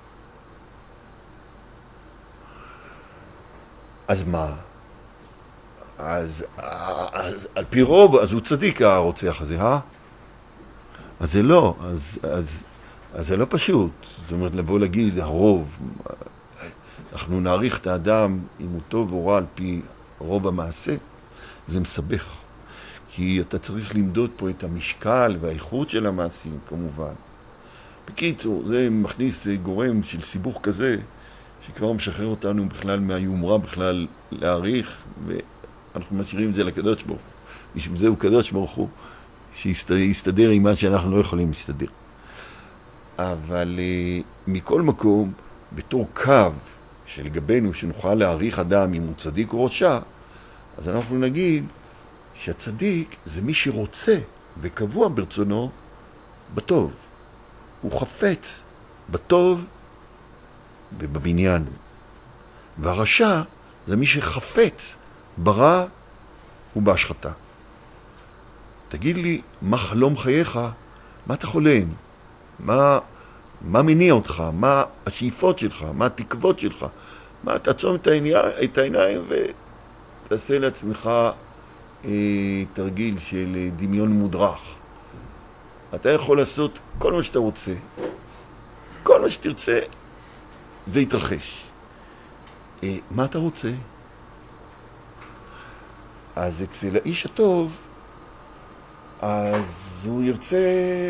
A: אז מה? אז על פי רוב, אז הוא צדיק הרוצח הזה, אז זה לא, אז זה לא פשוט. זאת אומרת, לבוא להגיד, הרוב, אנחנו נעריך את האדם אם הוא טוב או רע על פי רוב המעשה, זה מסבך. כי אתה צריך למדוד פה את המשקל והאיכות של המעשים, כמובן. בקיצור, זה מכניס גורם של סיבוך כזה, שכבר משחרר אותנו בכלל מהיומרה, בכלל להעריך, ואנחנו משאירים את זה לקדוש ברוך הוא. משום זה הוא קדוש ברוך הוא, שיסתדר עם מה שאנחנו לא יכולים להסתדר. אבל מכל מקום, בתור קו שלגבינו, שנוכל להעריך אדם אם הוא צדיק או רשע, אז אנחנו נגיד שהצדיק זה מי שרוצה וקבוע ברצונו בטוב. הוא חפץ בטוב ובבניין. והרשע זה מי שחפץ ברע ובהשחתה. תגיד לי, מה חלום חייך? מה אתה חולם? מה מניע אותך? מה השאיפות שלך? מה התקוות שלך? מה תעצום את העיניים ותעשה לעצמך תרגיל של דמיון מודרך. אתה יכול לעשות כל מה שאתה רוצה. כל מה שתרצה, זה יתרחש. מה אתה רוצה? אז אצל האיש הטוב, אז הוא ירצה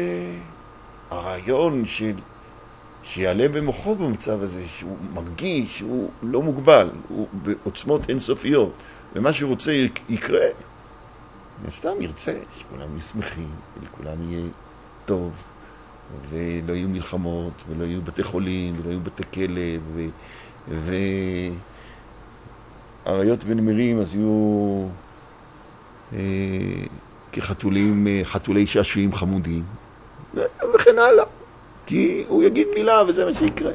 A: הרעיון שיעלה במוחו במצב הזה, שהוא מרגיש שהוא לא מוגבל, הוא בעוצמות אינסופיות, ומה שהוא רוצה יקרה. סתם ירצה שכולם יהיו שמחים, ולכולם יהיה טוב, ולא יהיו מלחמות, ולא יהיו בתי חולים, ולא יהיו בתי כלא, והאריות ונמרים אז יהיו כחתולים, חתולי שעשועים חמודים, וכן הלאה. כי הוא יגיד מילה וזה מה שיקרה.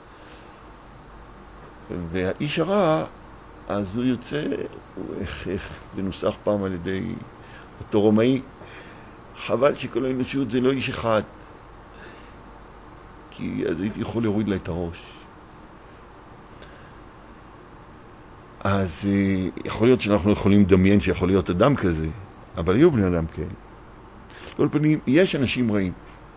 A: והאיש הרע, אז הוא יוצא, איך זה נוסח פעם על ידי אותו רומאי, חבל שכל האנושות זה לא איש אחד. כי אז הייתי יכול להוריד לה את הראש. אז יכול להיות שאנחנו יכולים לדמיין שיכול להיות אדם כזה, אבל היו בני אדם כאלה. כל פנים, יש אנשים רעים.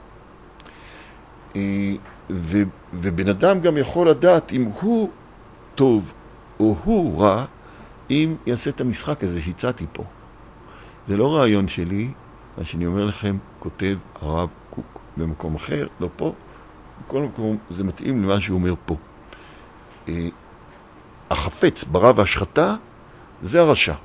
A: ובן אדם גם יכול לדעת אם הוא טוב או הוא רע, אם יעשה את המשחק הזה שהצעתי פה. זה לא רעיון שלי, מה שאני אומר לכם, כותב הרב קוק במקום אחר, לא פה. בכל מקום זה מתאים למה שהוא אומר פה. החפץ ברע והשחתה זה הרשע.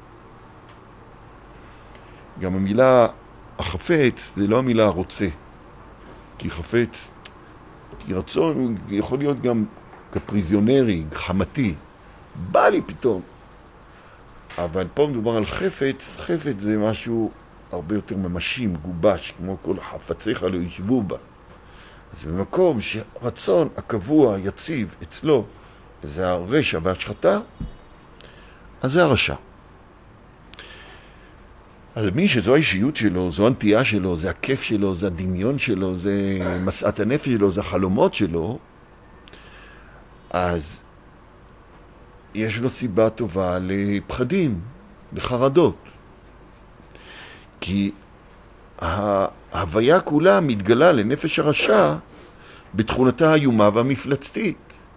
A: גם המילה החפץ זה לא המילה רוצה. כי חפץ, כי רצון הוא יכול להיות גם כפריזיונרי, חמתי. בא לי פתאום. אבל פה מדובר על חפץ, חפץ זה משהו הרבה יותר ממשי, מגובש, כמו כל חפציך לא ישבו בה. אז במקום שרצון הקבוע, יציב אצלו, זה הרשע והשחתה, אז זה הרשע. אז מי שזו האישיות שלו, זו הנטייה שלו, זה הכיף שלו, זה הדמיון שלו, זה מסעת הנפש שלו, זה החלומות שלו, אז יש לו סיבה טובה לפחדים, לחרדות. כי ההוויה כולה מתגלה לנפש הרשע בתכונתה האיומה והמפלצתית.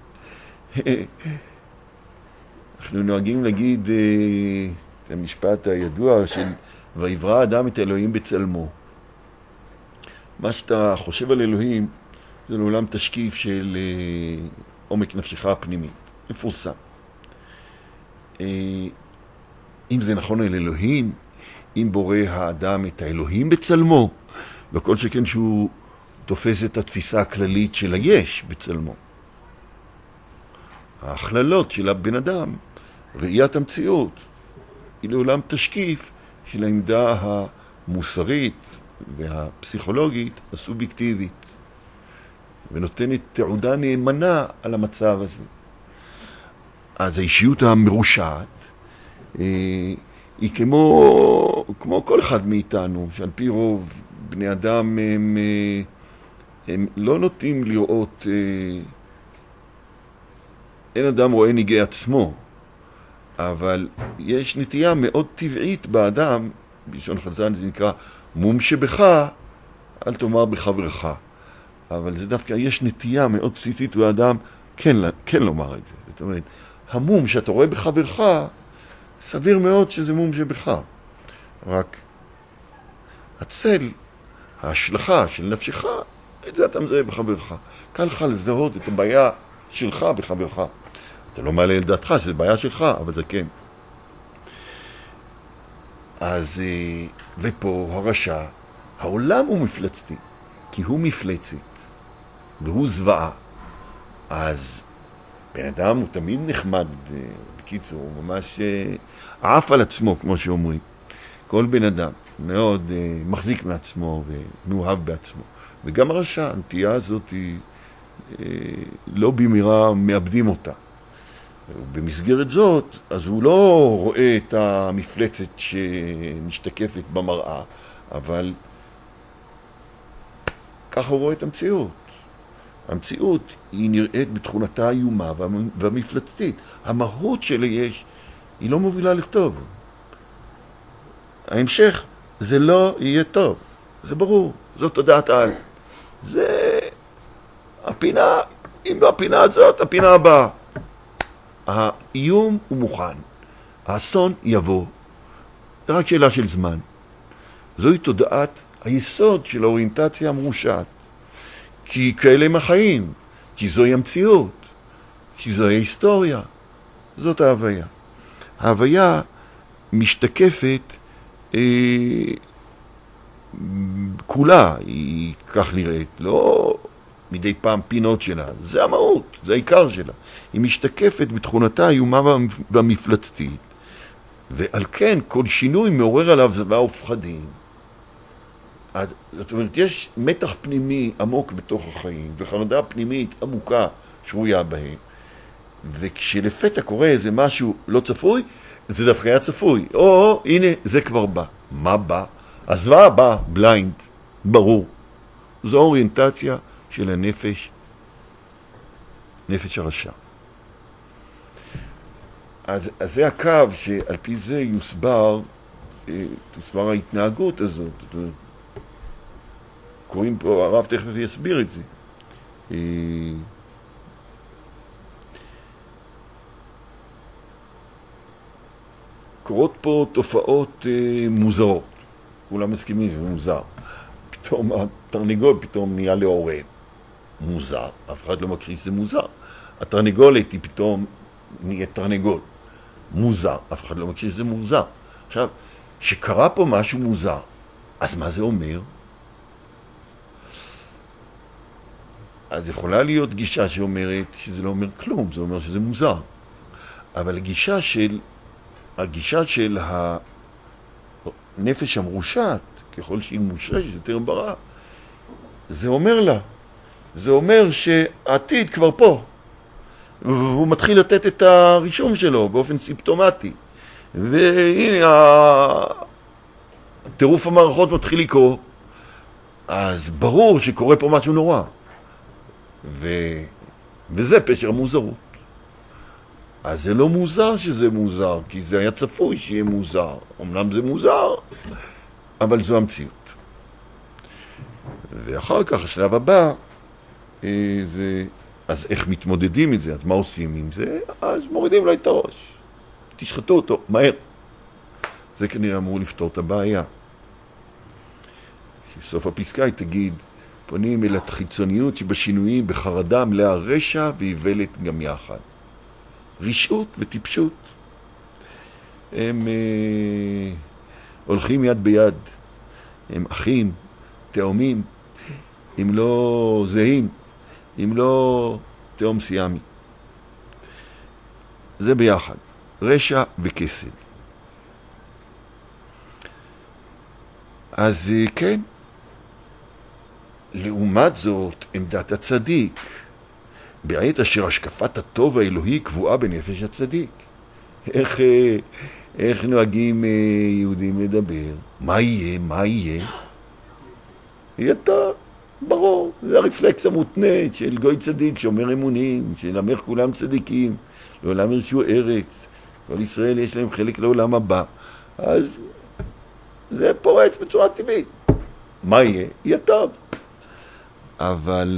A: אנחנו נוהגים להגיד את המשפט הידוע של ויברא האדם את אלוהים בצלמו. מה שאתה חושב על אלוהים זה לעולם תשקיף של עומק נפשך הפנימית. מפורסם. אם זה נכון על אלוהים, אם בורא האדם את האלוהים בצלמו, וכל שכן שהוא תופס את התפיסה הכללית של היש בצלמו. ההכללות של הבן אדם, ראיית המציאות, היא לעולם תשקיף של העמדה המוסרית והפסיכולוגית הסובייקטיבית, ונותנת תעודה נאמנה על המצב הזה. אז האישיות המרושעת היא כמו כל אחד מאיתנו, שעל פי רוב בני אדם הם לא נוטים לראות, אין אדם רואה נגעי עצמו, אבל יש נטייה מאוד טבעית באדם, בלשון חז"ל זה נקרא מום שבך, אל תאמר בחברך. אבל זה דווקא, יש נטייה מאוד בסיסית באדם כן לומר את זה. זאת אומרת, המום שאתה רואה בחברך, סביר מאוד שזה מום שבך. רק הצל, ההשלכה של נפשך, את זה אתה מזהה בחברך. קל לך לזהות את הבעיה שלך בחברך. אתה לא מעלה לדעתך שזה בעיה שלך, אבל זה כן. אז, ופה הרשע, העולם הוא מפלצתי, כי הוא מפלצת, והוא זוועה. אז בן אדם הוא תמיד נחמד, בקיצור, הוא ממש עף על עצמו, כמו שאומרים. כל בן אדם מאוד מחזיק מעצמו ומאוהב בעצמו. וגם הרשע, הנטייה הזאת היא לא במהרה מאבדים אותה. במסגרת זאת, אז הוא לא רואה את המפלצת שמשתקפת במראה, אבל ככה הוא רואה את המציאות. המציאות היא נראית בתכונתה האיומה והמפלצתית. המהות שלה היא לא מובילה לטוב. ההמשך זה לא יהיה טוב. זה ברור, זאת תודעת על. זה הפינה, אם לא הפינה הזאת, הפינה הבאה. האיום הוא מוכן. האסון יבוא. זה רק שאלה של זמן. זוהי תודעת היסוד של האוריינטציה המרושעת. כי כאלה הם החיים. כי זוהי המציאות. כי זוהי ההיסטוריה. זאת ההוויה. ההוויה משתקפת כולה, היא כך נראית, לא מדי פעם פינות שלה. זה המהות, זה העיקר שלה. היא משתקפת בתכונתה האיומה והמפלצתית, ועל כן כל שינוי מעורר עליו זוועה ופחדים. זאת אומרת, יש מתח פנימי עמוק בתוך החיים, וחרדה פנימית עמוקה שרויה בהם, וכשלפתע קורה איזה משהו לא צפוי, זה דווקא היה צפוי. או, הנה, זה כבר בא. מה בא? הזוועה בא, בליינד, ברור. זו אוריינטציה של הנפש, נפש הרשע. אז זה הקו שעל פי זה תוסבר ההתנהגות הזאת. קוראים פה, הרב תכף יסביר את זה. קורות פה תופעות מוזרות. כולם מסכימים, זה מוזר. פתאום התרנגול פתאום נהיה לעורב. מוזר. אף אחד לא מכחיש שזה מוזר. התרנגולת היא פתאום נהיה תרנגול. מוזר. אף אחד לא מכחיש שזה מוזר. עכשיו, שקרה פה משהו מוזר, אז מה זה אומר? אז יכולה להיות גישה שאומרת שזה לא אומר כלום, זה אומר שזה מוזר. אבל הגישה של הנפש המרושעת, ככל שהיא מושרשת יותר ברע, זה אומר לה, זה אומר שהעתיד כבר פה, והוא מתחיל לתת את הרישום שלו באופן סימפטומטי, והנה טירוף המערכות מתחיל לקרוא, אז ברור שקורה פה משהו נורא, וזה פשר מוזרות. אז זה לא מוזר שזה מוזר, כי זה היה צפוי שיהיה מוזר. אמנם זה מוזר, אבל זו המציאות. ואחר כך, השלב הבא, אז איך מתמודדים את זה? אז מה עושים עם זה? אז מורידים לו את הראש. תשחטו אותו, מהר. זה כנראה אמור לפתור את הבעיה. בסוף הפסקה היא תגיד, פונים אל החיצוניות שבשינויים בחרדה מלאה רשע ואיוולת גם יחד. רשעות וטיפשות. הם הולכים יד ביד. הם אחים, תאומים, אם לא זהים, אם לא תאום סיאמי. זה ביחד. רשע וכסל. אז כן, לעומת זאת, עמדת הצדיק, בעת אשר השקפת הטוב האלוהי קבועה בנפש הצדיק. איך נוהגים יהודים לדבר? מה יהיה? מה יהיה? יהיה טוב, ברור. זה הרפלקס המותנה של גוי צדיק שאומר אמונים, שלמך כולם צדיקים, לעולם ירשו ארץ, כל ישראל יש להם חלק לעולם הבא. אז זה פורץ בצורה טבעית. מה יהיה? יהיה טוב. אבל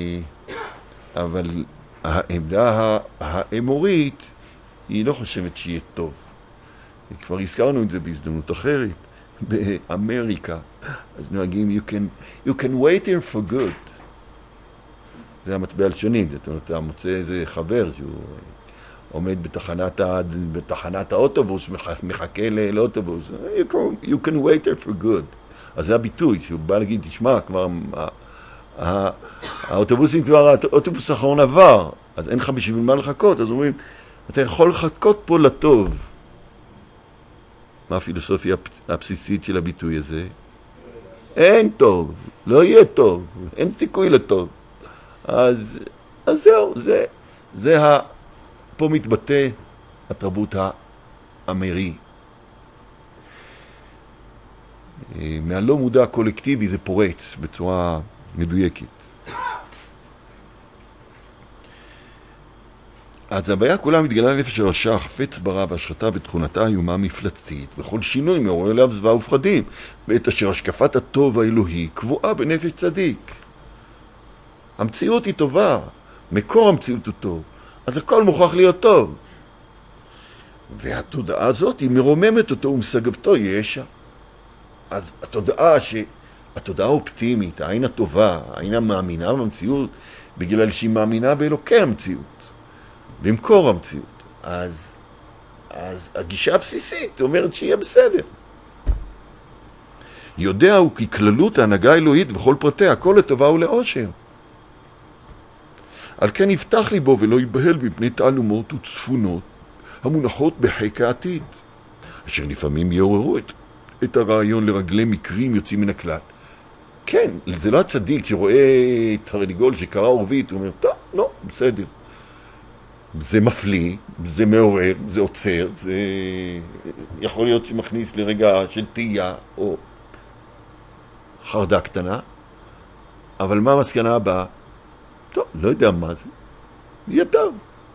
A: העמדה האמורית היא לא חושבת שיהיה טוב. כבר הזכרנו את זה בהזדמנות אחרת. באמריקה, אז נוהגים, you can wait here for good. זה המטבע הלשוני, זאת אומרת, אתה מוצא איזה חבר שהוא עומד בתחנת האוטובוס, מחכה לאוטובוס. You can wait here for good. אז זה הביטוי, שהוא בא להגיד, תשמע, כבר האוטובוסים כבר, האוטובוס האחרון עבר, אז אין לך בשביל מה לחכות, אז אומרים, אתה יכול לחכות פה לטוב. מה הפילוסופיה הבסיסית של הביטוי הזה? אין טוב, לא יהיה טוב, אין סיכוי לטוב. אז זהו, פה מתבטא התרבות האמרי. מהלא מודע הקולקטיבי זה פורץ בצורה מדויקת. אז הבעיה כולה מתגלה לנפש הרשע, חפץ ברע והשחתה בתכונתה איומה מפלצתית, וכל שינוי מעורר אליו זוועה ופחדים, בעת אשר השקפת הטוב האלוהי קבועה בנפש צדיק. המציאות היא טובה, מקור המציאות הוא טוב, אז הכל מוכרח להיות טוב. והתודעה הזאת היא מרוממת אותו ומסגבתו ישע. אז התודעה האופטימית, העין הטובה, העין המאמינה במציאות, בגלל שהיא מאמינה באלוקי המציאות. במקור המציאות. אז הגישה הבסיסית אומרת שיהיה בסדר. יודע הוא כי כללות ההנהגה האלוהית וכל פרטיה, הכל לטובה ולאושר. על כן יפתח ליבו ולא ייבהל מפני תעלומות וצפונות המונחות בחיק העתיד, אשר לפעמים יעוררו את הרעיון לרגלי מקרים יוצאים מן הכלל. כן, זה לא הצדיק שרואה את הרליגול שקרא עורבית, הוא אומר, טוב, לא, בסדר. זה מפליא, זה מעורר, זה עוצר, זה יכול להיות שמכניס לרגע של תהייה או חרדה קטנה, אבל מה המסקנה הבאה? טוב, לא יודע מה זה, יהיה טוב.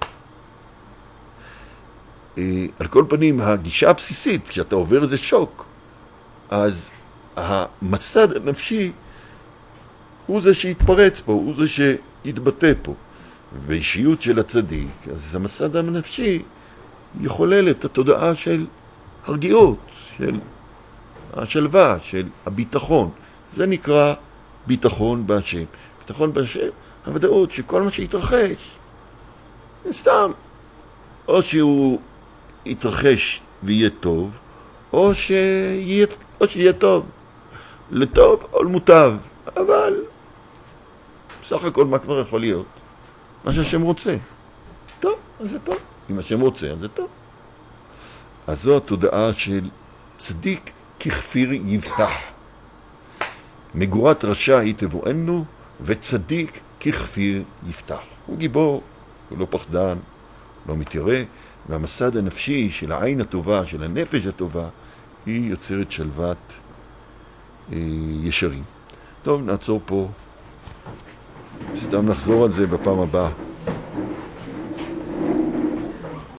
A: על כל פנים, הגישה הבסיסית, כשאתה עובר איזה שוק, אז המסד הנפשי הוא זה שהתפרץ פה, הוא זה שהתבטא פה. באישיות של הצדיק, אז המסד הנפשי יחולל את התודעה של הרגיעות, של השלווה, של הביטחון. זה נקרא ביטחון בהשם. ביטחון בהשם, הוודאות שכל מה שהתרחש, סתם, או שהוא יתרחש ויהיה טוב, או שיהיה טוב, לטוב או למוטב, אבל בסך הכל מה כבר יכול להיות? מה שהשם רוצה. טוב, אז זה טוב. אם השם רוצה, אז זה טוב. אז זו התודעה של צדיק ככפיר יבטח. מגורת רשע היא תבואנו, וצדיק ככפיר יפתח. הוא גיבור, הוא לא פחדן, לא מתיירא, והמסד הנפשי של העין הטובה, של הנפש הטובה, היא יוצרת שלוות ישרים. טוב, נעצור פה. סתם נחזור על זה בפעם הבאה.